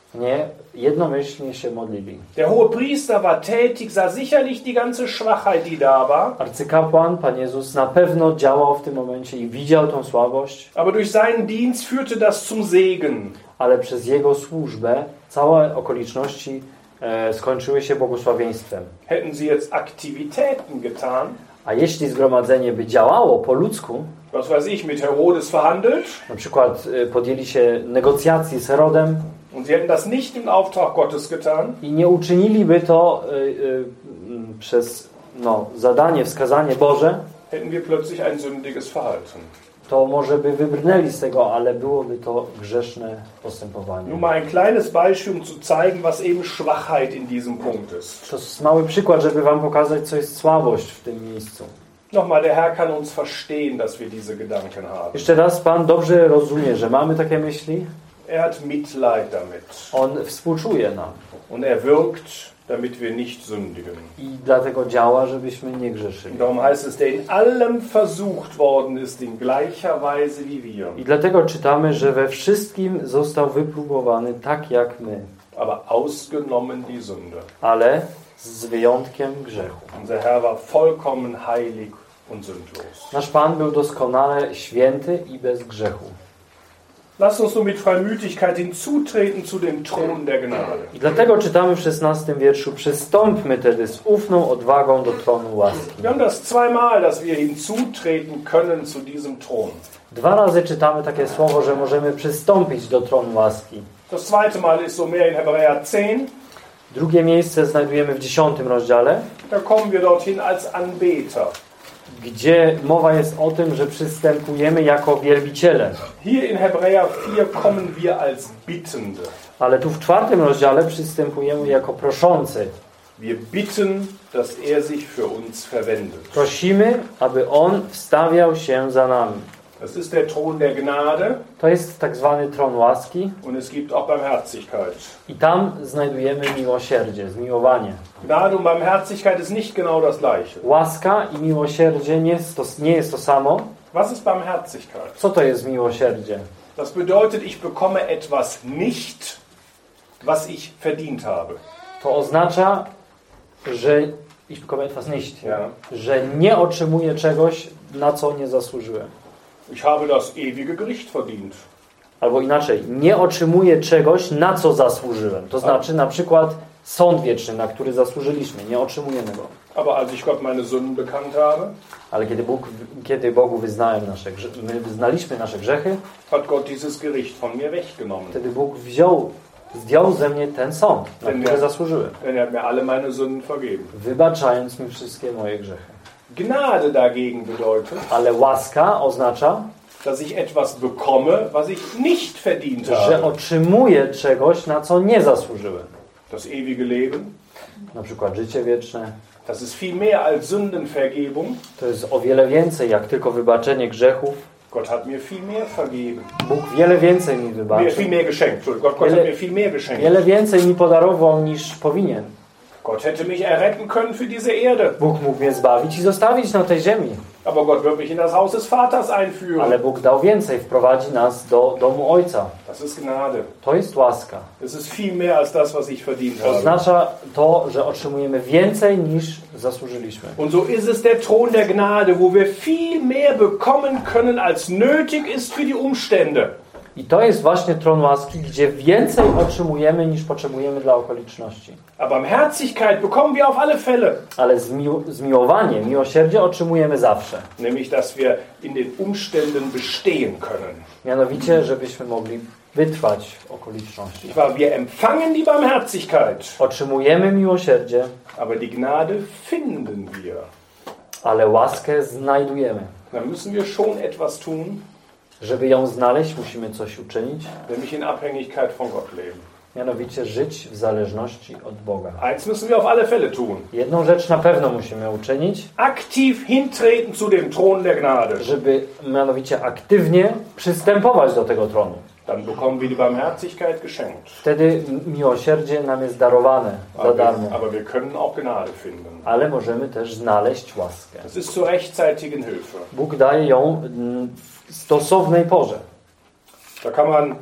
Nie, jednomyślnie się modlili. Der Hohepriester war tätig, sah sicherlich die ganze Schwachheit, die da war. Arcykapłan, Pan Jezus, na pewno działał w tym momencie i widział tą słabość, Aber durch seinen Dienst führte das zum Segen. ale przez jego służbę całe okoliczności e, skończyły się błogosławieństwem. Hätten sie jetzt Aktivitäten getan, A jeśli zgromadzenie by działało po ludzku, was weiß ich, mit Herodes verhandelt, na przykład e, podjęli się negocjacji z Herodem und sie hätten das nicht im Auftrag Gottes getan, i nie uczyniliby to e, e, przez no, zadanie, wskazanie Boże, hätten wir plötzlich ein sündiges Verhalten. to może by wybrnęli z tego, ale byłoby to grzeszne postępowanie. Nur mal ein kleines Beispiel, um zu zeigen, was eben Schwachheit in diesem Punkt ist. To jest mały przykład, żeby wam pokazać, co jest słabość w tym miejscu. Nochmal, der Herr kann uns verstehen, dass wir diese Gedanken haben. Jeszcze raz, Pan dobrze rozumie, że mamy takie myśli. Er hat Mitleid damit. On współczuje nam Und er wirkt, damit wir nicht sündigen. i dlatego działa, żebyśmy nie grzeszyli. Darum heißt es, der in allem versucht worden ist, in gleicher Weise wie wir. I dlatego czytamy, że we wszystkim został wypróbowany tak jak my, Aber ausgenommen die Sünde. ale z wyjątkiem grzechu. Unser Herr war vollkommen heilig und sündlos. Nasz Pan był doskonale święty i bez grzechu. Lasst uns nun mit Freimütigkeit hinzutreten zu dem Thron der Gnade. I dlatego czytamy w szesnastym wierszu: przystąpmy tedy z ufną odwagą do tronu łaski. Wir haben das zweimal, dass wir hinzutreten können zu diesem Thron. Dwa razy czytamy takie słowo, że możemy przystąpić do tronu łaski. Das zweite Mal ist so mehr in Hebräer zehn. Drugie miejsce znajdujemy w dziesiątym rozdziale, Da kommen wir dorthin als Anbeter. gdzie mowa jest o tym, że przystępujemy jako wielbiciele. Hier in Hebräer vier kommen wir als Bittende. Ale tu w czwartym rozdziale przystępujemy jako proszący. Wir bitten, dass er sich für uns verwendet. Prosimy, aby On wstawiał się za nami. Das ist der Thron der Gnade To jest tak zwany tron łaski und es gibt auch Barmherzigkeit. i tam znajdujemy miłosierdzie, zmiłowanie. Gnade und Barmherzigkeit ist nicht genau das Gleiche. Łaska i miłosierdzie nie jest to, nie jest to samo. Was ist Barmherzigkeit? Co to jest miłosierdzie? Das bedeutet, ich bekomme etwas nicht, was ich verdient habe. To oznacza, że ich bekomme etwas nicht, Ja. że nie otrzymuję czegoś, na co nie zasłużyłem. Ich habe das ewige Gericht verdient. Albo inaczej, nie otrzymuję czegoś, na co zasłużyłem. To znaczy na przykład sąd wieczny, na który zasłużyliśmy. Nie otrzymujemy go. Aber als ich Gott meine Sünden bekannt habe, Ale kiedy, Bóg, kiedy Bogu wyznałem nasze grzechy, my wyznaliśmy nasze grzechy, hat Gott dieses Gericht von mir weggenommen. wtedy Bóg wziął, zdjął ze mnie ten sąd, na Ten który ja- zasłużyłem, Denn er hat mir alle meine Sünden vergeben. wybaczając mi wszystkie moje grzechy. Gnade dagegen bedeutet, Ale łaska oznacza, dass ich etwas bekomme, was ich nicht verdient że habe. otrzymuję czegoś, na co nie zasłużyłem. Das ewige Leben, Na przykład życie wieczne. das ist viel mehr als Sündenvergebung. To jest o wiele więcej, jak tylko wybaczenie grzechów. Gott hat mir viel mehr vergeben. Bóg wiele więcej mi Mehr, wybaczył. viel mehr geschenkt. Entschuldigung, Gott, Gott Wiele- hat mir viel mehr geschenkt. Wiele więcej mi podarował niż powinien. Gott hätte mich erretten können für diese Erde. Bóg mógł mnie zbawić i zostawić na tej ziemi. Aber Gott wird mich in das Haus des Vaters einführen. Ale Bóg dał więcej, wprowadzi nas do domu Ojca. Das ist Gnade. To jest łaska. Das ist viel mehr als das, was ich verdient habe. Oznacza to, że otrzymujemy więcej niż zasłużyliśmy. Und so ist es der Thron der Gnade, wo wir viel mehr bekommen können, als nötig ist für die Umstände. I to jest właśnie tron łaski, gdzie więcej otrzymujemy niż potrzebujemy dla okoliczności. Aber Barmherzigkeit bekommen wir auf alle Fälle. Ale zmił, zmiłowanie, miłosierdzie otrzymujemy zawsze. Nämlich, dass wir in den Umständen bestehen können. Mianowicie, żebyśmy mogli wytrwać w okoliczności. Nicht wahr? Wir empfangen die Barmherzigkeit, Otrzymujemy miłosierdzie, aber die Gnade finden wir. ale łaskę znajdujemy. Dann müssen wir schon etwas tun, Żeby ją znaleźć, musimy coś uczynić, nämlich in Abhängigkeit von Gott leben. mianowicie żyć w zależności od Boga. Eins müssen wir auf alle Fälle tun. Jedną rzecz na pewno musimy uczynić, Aktiv hintreten zu dem Thron der Gnade. żeby mianowicie aktywnie przystępować do tego tronu. Dann bekommen wir die Barmherzigkeit geschenkt. Wtedy miłosierdzie nam jest darowane za Aber wir, darmo. aber wir können auch Gnade finden. Ale możemy też znaleźć łaskę. Das ist zur rechtzeitigen Hilfe. Bóg daje ją mm, w stosownej porze. Da kann man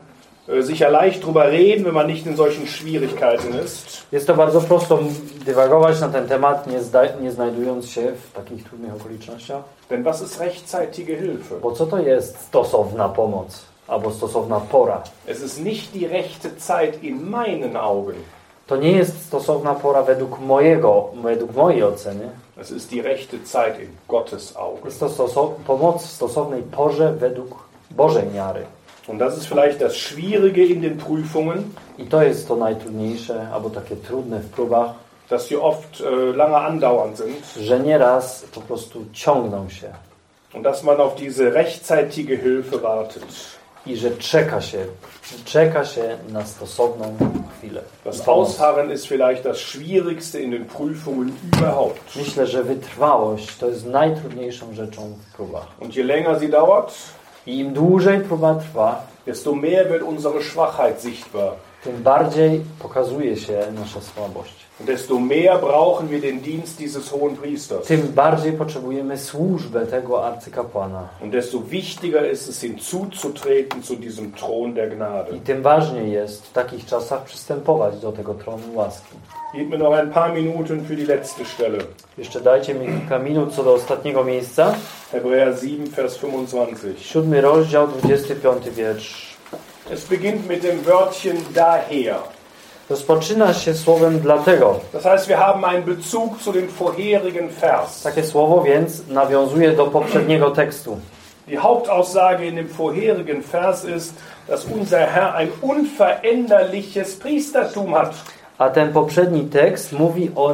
sicher leicht drüber reden, wenn man nicht in solchen Schwierigkeiten ist. Jest to bardzo prosto dywagować na ten temat, nie, zda- nie znajdując się w takich trudnych okolicznościach. Denn was ist rechtzeitige Hilfe? Bo co to jest stosowna pomoc albo stosowna pora? Es ist nicht die rechte Zeit in meinen Augen. To nie jest stosowna pora według mojego, według mojej oceny. Es ist die rechte Zeit in Gottes Augen. Jest to stosow- pomoc w stosownej porze według Bożej miary. Und das ist vielleicht das Schwierige in den Prüfungen, I to jest to najtrudniejsze, albo takie trudne w próbach, dass sie oft äh, lange andauernd sind że nieraz po prostu ciągną się und dass man auf diese rechtzeitige Hilfe wartet. i że czeka się, czeka się na stosowną chwilę. Das Pomoc. Ausharren ist vielleicht das Schwierigste in den Prüfungen überhaupt. Myślę, że wytrwałość to jest najtrudniejszą rzeczą w próbach. Und je länger sie dauert, I im dłużej próba trwa, desto mehr wird unsere Schwachheit sichtbar. tym bardziej pokazuje się nasza słabość. Und desto mehr brauchen wir den Dienst dieses hohen Priesters. Tym bardziej potrzebujemy służbę tego arcykapłana. Und desto wichtiger ist es, hinzuzutreten zu diesem Thron der Gnade. I tym ważniej jest w takich czasach przystępować do tego tronu łaski. Gib mir noch ein paar Minuten für die letzte Stelle. Jeszcze dajcie mi kilka minut co do ostatniego miejsca. Hebräer sieben, Vers fünfundzwanzig. Siódmy rozdział, dwudziesty piąty wiersz. Es beginnt mit dem Wörtchen daher. Rozpoczyna się słowem dlatego. Das heißt, wir haben einen Bezug zu dem vorherigen Vers. Takie słowo więc nawiązuje do poprzedniego tekstu. Die Hauptaussage in dem vorherigen Vers ist, dass unser Herr ein unveränderliches Priestertum hat. A ten poprzedni tekst mówi o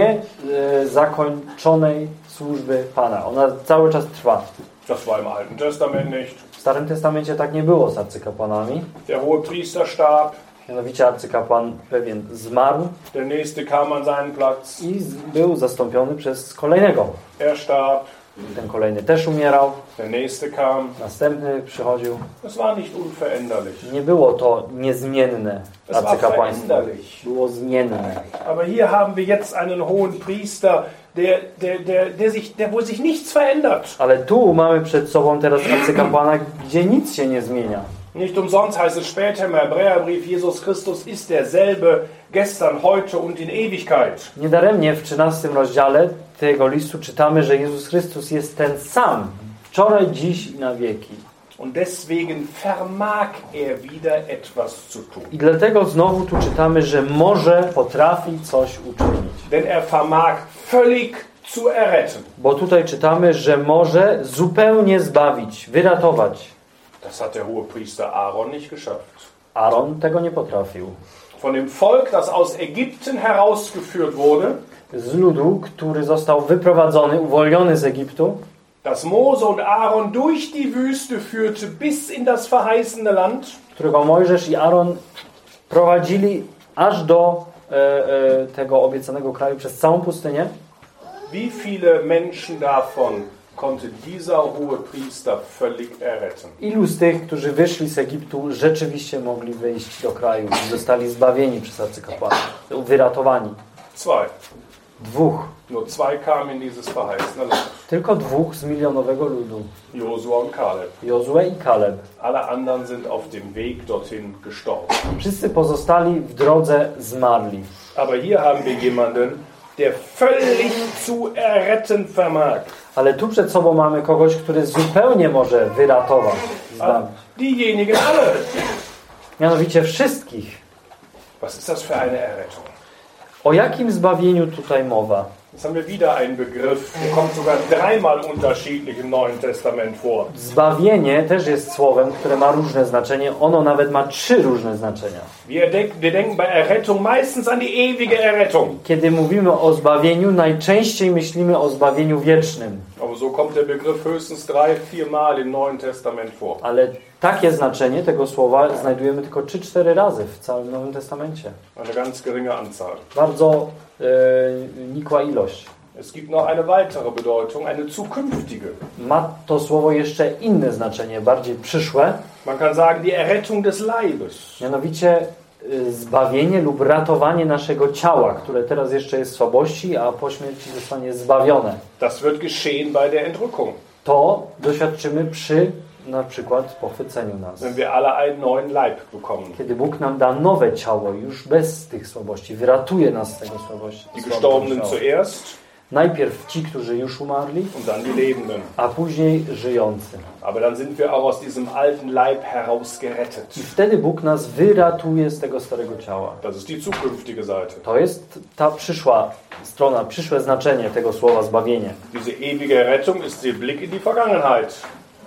niezakończonej służby Pana. Ona cały czas trwa. Das war im Alten Testament nicht. W Starym Testamencie tak nie było z arcykapłanami. Der Hohepriester starb, Mianowicie arcykapłan pewien zmarł der nächste kam an seinen Platz. i z- był zastąpiony przez kolejnego. Er starb, Ten kolejny też umierał, der nächste kam. następny przychodził. Das war nicht unveränderlich. Nie było to niezmienne Es war arcykapłaństwo. veränderlich. Było zmienne. Aber hier haben wir jetzt einen hohen Priester, der, der, der, der sich, der, wo sich nichts verändert. Ale tu mamy przed sobą teraz arcykapłana, gdzie nic się nie zmienia. Nicht umsonst heißt es später im Hebräerbrief, Jesus Christus ist derselbe gestern, heute und in Ewigkeit. Niedaremnie w trzynastym rozdziale tego listu czytamy, że Jezus Chrystus jest ten sam, wczoraj, dziś i na wieki. Und deswegen vermag er wieder etwas zu tun. I dlatego znowu tu czytamy, że może potrafi coś uczynić. Denn er vermag völlig zu erretten. Bo tutaj czytamy, że może zupełnie zbawić, wyratować. Das hat der Hohepriester Aaron nicht geschafft. Aaron tego nie potrafił. Von dem Volk, das aus Ägypten herausgeführt wurde, Z ludu, który został wyprowadzony, uwolniony z Egiptu, das Mose und Aaron durch die Wüste führte bis in das verheißene Land, którego Mojżesz i Aaron prowadzili aż do e, e, tego obiecanego kraju przez całą pustynię. wie viele Menschen davon konnte dieser Hohepriester völlig erretten? Ilu z tych, którzy wyszli z Egiptu, rzeczywiście mogli wyjść do kraju i zostali zbawieni przez arcykapłana, wyratowani? Zwei. Dwóch. Nur zwei kamen in dieses verheißene Land. Tylko dwóch z milionowego ludu. Josua und Kaleb. Jozue i Kaleb. Alle anderen sind auf dem Weg dorthin gestorben. Wszyscy pozostali w drodze zmarli. Aber hier haben wir jemanden, der völlig zu erretten vermag. Ale tu przed sobą mamy kogoś, który zupełnie może wyratować, zbawić. Diejenigen alle. Mianowicie wszystkich. Was ist das für eine Errettung? O jakim zbawieniu tutaj mowa? Jetzt haben wir wieder einen Begriff, der kommt sogar dreimal unterschiedlich im Neuen Testament vor. Zbawienie też jest słowem, które ma różne znaczenie. Ono nawet ma trzy różne znaczenia. Wir, denk, wir denken bei Errettung meistens an die ewige Errettung. Kiedy mówimy o zbawieniu, najczęściej myślimy o zbawieniu wiecznym. Aber so kommt der Begriff höchstens drei, vier Mal im Neuen Testament vor. Ale takie znaczenie tego słowa znajdujemy tylko trzy cztery razy w całym Nowym Testamencie. Eine ganz geringe Anzahl. Bardzo e, nikła ilość. Es gibt noch eine weitere Bedeutung, eine zukünftige. Ma to słowo jeszcze inne znaczenie, bardziej przyszłe. Man kann sagen, die Errettung des Leibes. Mianowicie e, zbawienie lub ratowanie naszego ciała, które teraz jeszcze jest w słabości, a po śmierci zostanie zbawione. Das wird geschehen bei der Entrückung. To doświadczymy przy na przykład pochwyceniu nas. Wenn wir alle einen neuen Leib bekommen. Kiedy Bóg nam da nowe ciało, już bez tych słabości, wyratuje nas z tego słabości. Die Gestorbenen zuerst. Najpierw ci, którzy już umarli, und dann die Lebenden. a później żyjący. Aber dann sind wir auch aus diesem alten Leib herausgerettet. I wtedy Bóg nas wyratuje z tego starego ciała. Das ist die zukünftige Seite. To jest ta przyszła strona, przyszłe znaczenie tego słowa zbawienie. Diese ewige Rettung ist der Blick in die Vergangenheit.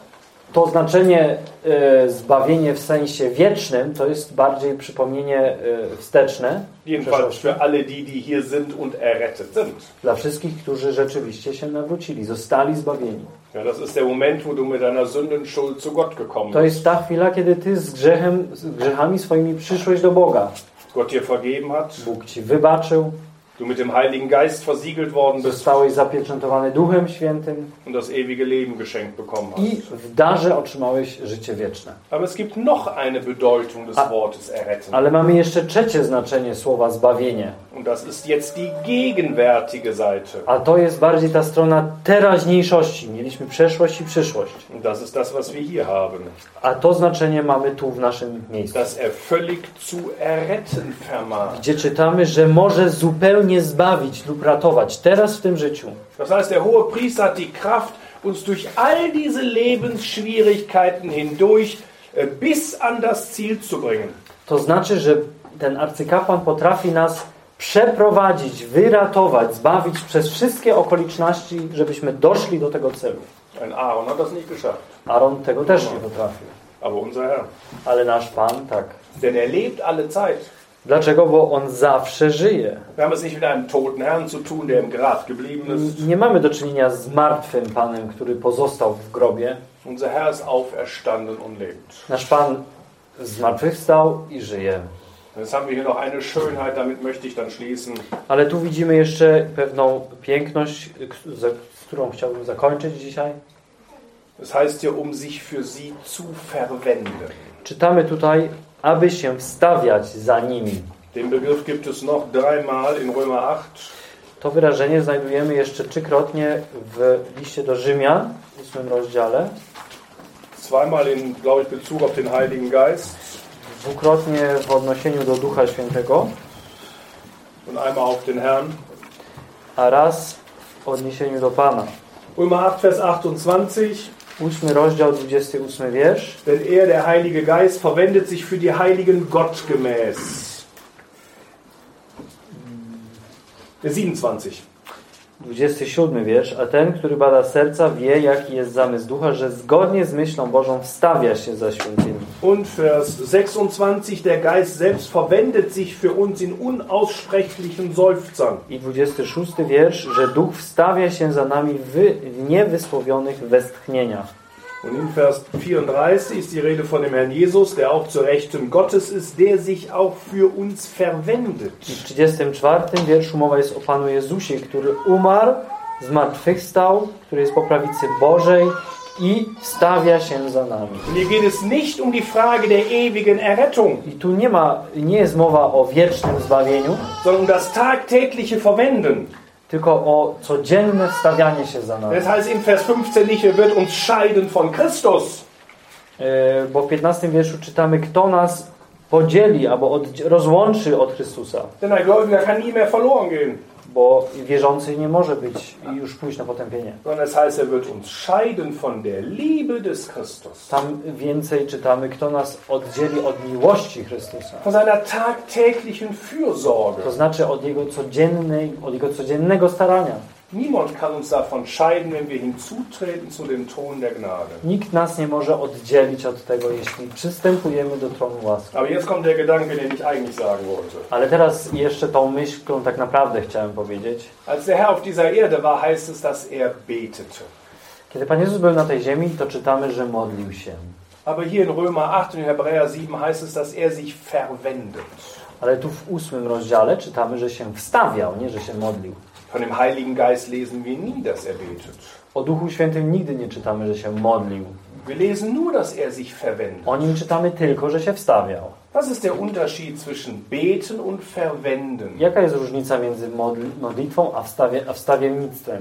To znaczenie e, zbawienie w sensie wiecznym to jest bardziej przypomnienie e, wsteczne. Jedenfalls für alle die, die hier sind und errettet sind. Dla wszystkich, którzy rzeczywiście się nawrócili, zostali zbawieni. Ja, das ist der Moment, wo du mit deiner Sündenschuld zu Gott gekommen To bist. jest ta chwila, kiedy ty z grzechem, z grzechami swoimi przyszłeś do Boga. Gott dir vergeben hat. Bóg ci wybaczył. Du mit dem Heiligen Geist versiegelt worden bist. Zostałeś zapieczętowany Duchem Świętym. Und das ewige Leben geschenkt bekommen hast. I w darze otrzymałeś życie wieczne. Aber es gibt noch eine Bedeutung des A, Wortes erretten. Ale mamy jeszcze trzecie znaczenie słowa zbawienie. Und das ist jetzt die gegenwärtige Seite. A to jest bardziej ta strona teraźniejszości. Mieliśmy przeszłość i przyszłość. Und das ist das, was wir hier haben. A to znaczenie mamy tu w naszym miejscu. Dass er völlig zu erretten vermag. Gdzie czytamy, że może zupełnie zbawić lub ratować teraz w tym życiu. Das heißt, der hohe Priester hat die Kraft, uns durch all diese Lebensschwierigkeiten hindurch äh, bis an das Ziel zu bringen. To znaczy, że ten arcykapłan potrafi nas przeprowadzić, wyratować, zbawić przez wszystkie okoliczności, żebyśmy doszli do tego celu. Ein Aaron hat das nicht geschafft, Aaron tego też nie potrafił. aber unser Herr. Ale nasz Pan tak. Denn er lebt alle Zeit. Dlaczego? Bo On zawsze żyje. Wir haben es nicht mit einem toten Herrn zu tun, der im Grab geblieben ist. Nie mamy do czynienia z martwym Panem, który pozostał w grobie. Unser Herr ist auferstanden und lebt. Nasz Pan zmartwychwstał i żyje. Jetzt haben wir hier noch eine Schönheit, damit möchte ich dann schließen. Ale tu widzimy jeszcze pewną piękność, z którą chciałbym zakończyć dzisiaj. Das heißt hier, um sich für sie zu verwenden. Czytamy tutaj, aby się wstawiać za nimi. Den Begriff gibt es noch dreimal in Römer acht. To wyrażenie znajdujemy jeszcze trzykrotnie w liście do Rzymian, w ósmym rozdziale. Zweimal in, glaube ich, Bezug auf den Heiligen Geist. Dwukrotnie w odniesieniu do Ducha Świętego. Und einmal auf den Herrn. A raz w odniesieniu do Pana. Römer acht, Vers achtundzwanzig. Ósmy rozdział, dwudziesty ósmy wiersz. Denn er, der Heilige Geist, verwendet sich für die Heiligen gottgemäß. siebenundzwanzig. dwudziesty siódmy wiersz. A ten, który bada serca, wie, jaki jest zamysł Ducha, że zgodnie z myślą Bożą wstawia się za świętymi. Und Vers sechsundzwanzig. Der Geist selbst verwendet sich für uns in unaussprechlichen Seufzern. I dwudziesty szósty wiersz, że Duch wstawia się za nami w niewysłowionych westchnieniach. Und in Vers vierunddreißig ist die Rede von dem Herrn Jesus, der auch zur Rechten Gottes ist, der sich auch für uns verwendet. I w trzydziestym czwartym wierszu mowa jest o Panu Jezusie, który umarł, zmartwychwstał, który jest po prawicy Bożej i wstawia się za nami. Und hier geht es nicht um die Frage der ewigen Errettung, I tu nie ma, nie jest mowa o wiecznym zbawieniu, sondern um das tagtägliche Verwenden. tylko o codzienne wstawianie się za nami. Das heißt in Vers fünfzehn nicht, er wird uns scheiden von Christus. Yy, bo w piętnastym wierszu czytamy, kto nas podzieli albo od, rozłączy od Chrystusa. Denn ein Gläubiger kann nie mehr verloren gehen. Bo wierzący nie może być i już pójść na potępienie. Sondern es heißt, er wird uns scheiden von der Liebe des Christus. Tam więcej czytamy, kto nas oddzieli od miłości Chrystusa. Von seiner tagtäglichen Fürsorge. To znaczy od Jego codziennej, od Jego codziennego starania. Niemand kann uns davon scheiden, wenn wir hinzutreten zu dem Thron der Gnade. Nikt nas nie może oddzielić od tego, jeśli przystępujemy do tronu łaski. Aber jetzt kommt der Gedanke, den ich eigentlich sagen wollte. Ale teraz jeszcze tą myśl, którą tak naprawdę chciałem powiedzieć. Als der Herr auf dieser Erde war, heißt es, dass er betete. Kiedy Pan Jezus był na tej ziemi, to czytamy, że modlił się. Aber hier in Römer acht und in Hebräer sieben heißt es, dass er sich verwendet. Ale tu w ósmym rozdziale czytamy, że się wstawiał, nie że się modlił. Von dem Heiligen Geist lesen wir nie, dass er betet. O Duchu Świętym nigdy nie czytamy, że się modlił. Wir lesen nur, dass er sich verwendet. O nim czytamy tylko, że się wstawiał. Was ist der Unterschied zwischen beten und verwenden? Jaka jest różnica między modl- modlitwą a, wstawie, a wstawiennictwem?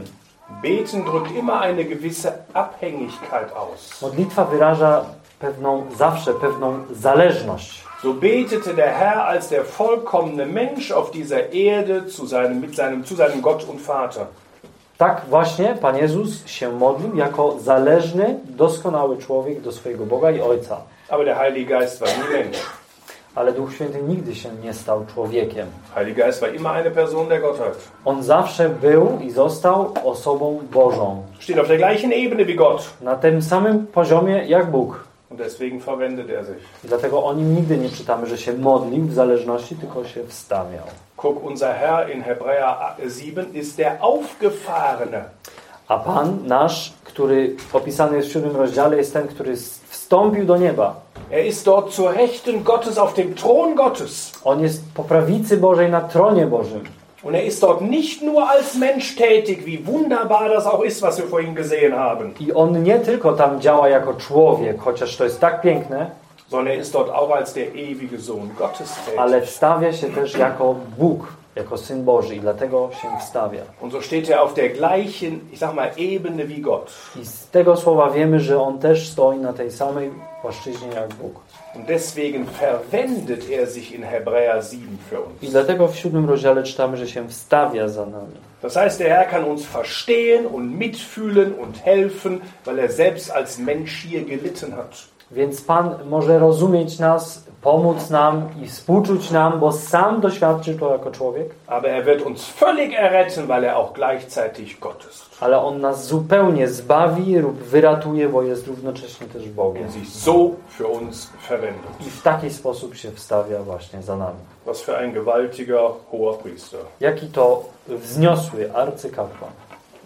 Beten drückt immer eine gewisse Abhängigkeit aus. Modlitwa wyraża pewną, zawsze pewną zależność. So betete der Herr als der vollkommene Mensch auf dieser Erde zu seinem, mit seinem, zu seinem Gott und Vater. Tak właśnie Pan Jezus się modlił jako zależny, doskonały człowiek do swojego Boga i Ojca. Aber der Heilige Geist war nie Mensch. Ale Duch Święty nigdy się nie stał człowiekiem. Heilige Geist war immer eine Person der Gottheit. On zawsze był i został osobą Bożą. Steht auf der gleichen Ebene wie Gott. Na tym samym poziomie jak Bóg. Und deswegen verwendet er sich. I dlatego o nim nigdy nie czytamy, że się modlił w zależności, tylko się wstawiał. Guck, unser Herr in Hebräer sieben ist der Aufgefahrene. A Pan nasz, który opisany jest w siódmym rozdziale, jest ten, który wstąpił do nieba. Er ist dort zur Rechten Gottes auf dem Thron Gottes. On jest po prawicy Bożej na tronie Bożym. Und er ist dort nicht nur als Mensch tätig, wie wunderbar das auch ist, was wir vorhin gesehen haben. I on nie tylko tam działa jako człowiek, chociaż to jest tak piękne, sondern er ist dort auch als der ewige Sohn Gottes tätig. ale wstawia się też jako Bóg, jako Syn Boży i dlatego się wstawia. Und so steht er auf der gleichen, ich sag mal, Ebene wie Gott. I z tego słowa wiemy, że on też stoi na tej samej płaszczyźnie jak Bóg. Und deswegen verwendet er sich in Hebräer sieben für uns. I dlatego w siódmym rozdziale czytamy, że się wstawia za nami. Das heißt, der Herr kann uns verstehen und mitfühlen und helfen, weil er selbst als Mensch hier gelitten hat. Więc Pan może rozumieć nas, pomóc nam i współczuć nam, bo sam doświadczył to jako człowiek. Aber er wird uns völlig erretten, weil er auch gleichzeitig Gott ist. Ale On nas zupełnie zbawi lub wyratuje, bo jest równocześnie też Bogiem. Und sich so für uns verwendet. I w taki sposób się wstawia właśnie za nami. Was für ein gewaltiger hoher Priester. Jaki to wzniosły arcykapłan.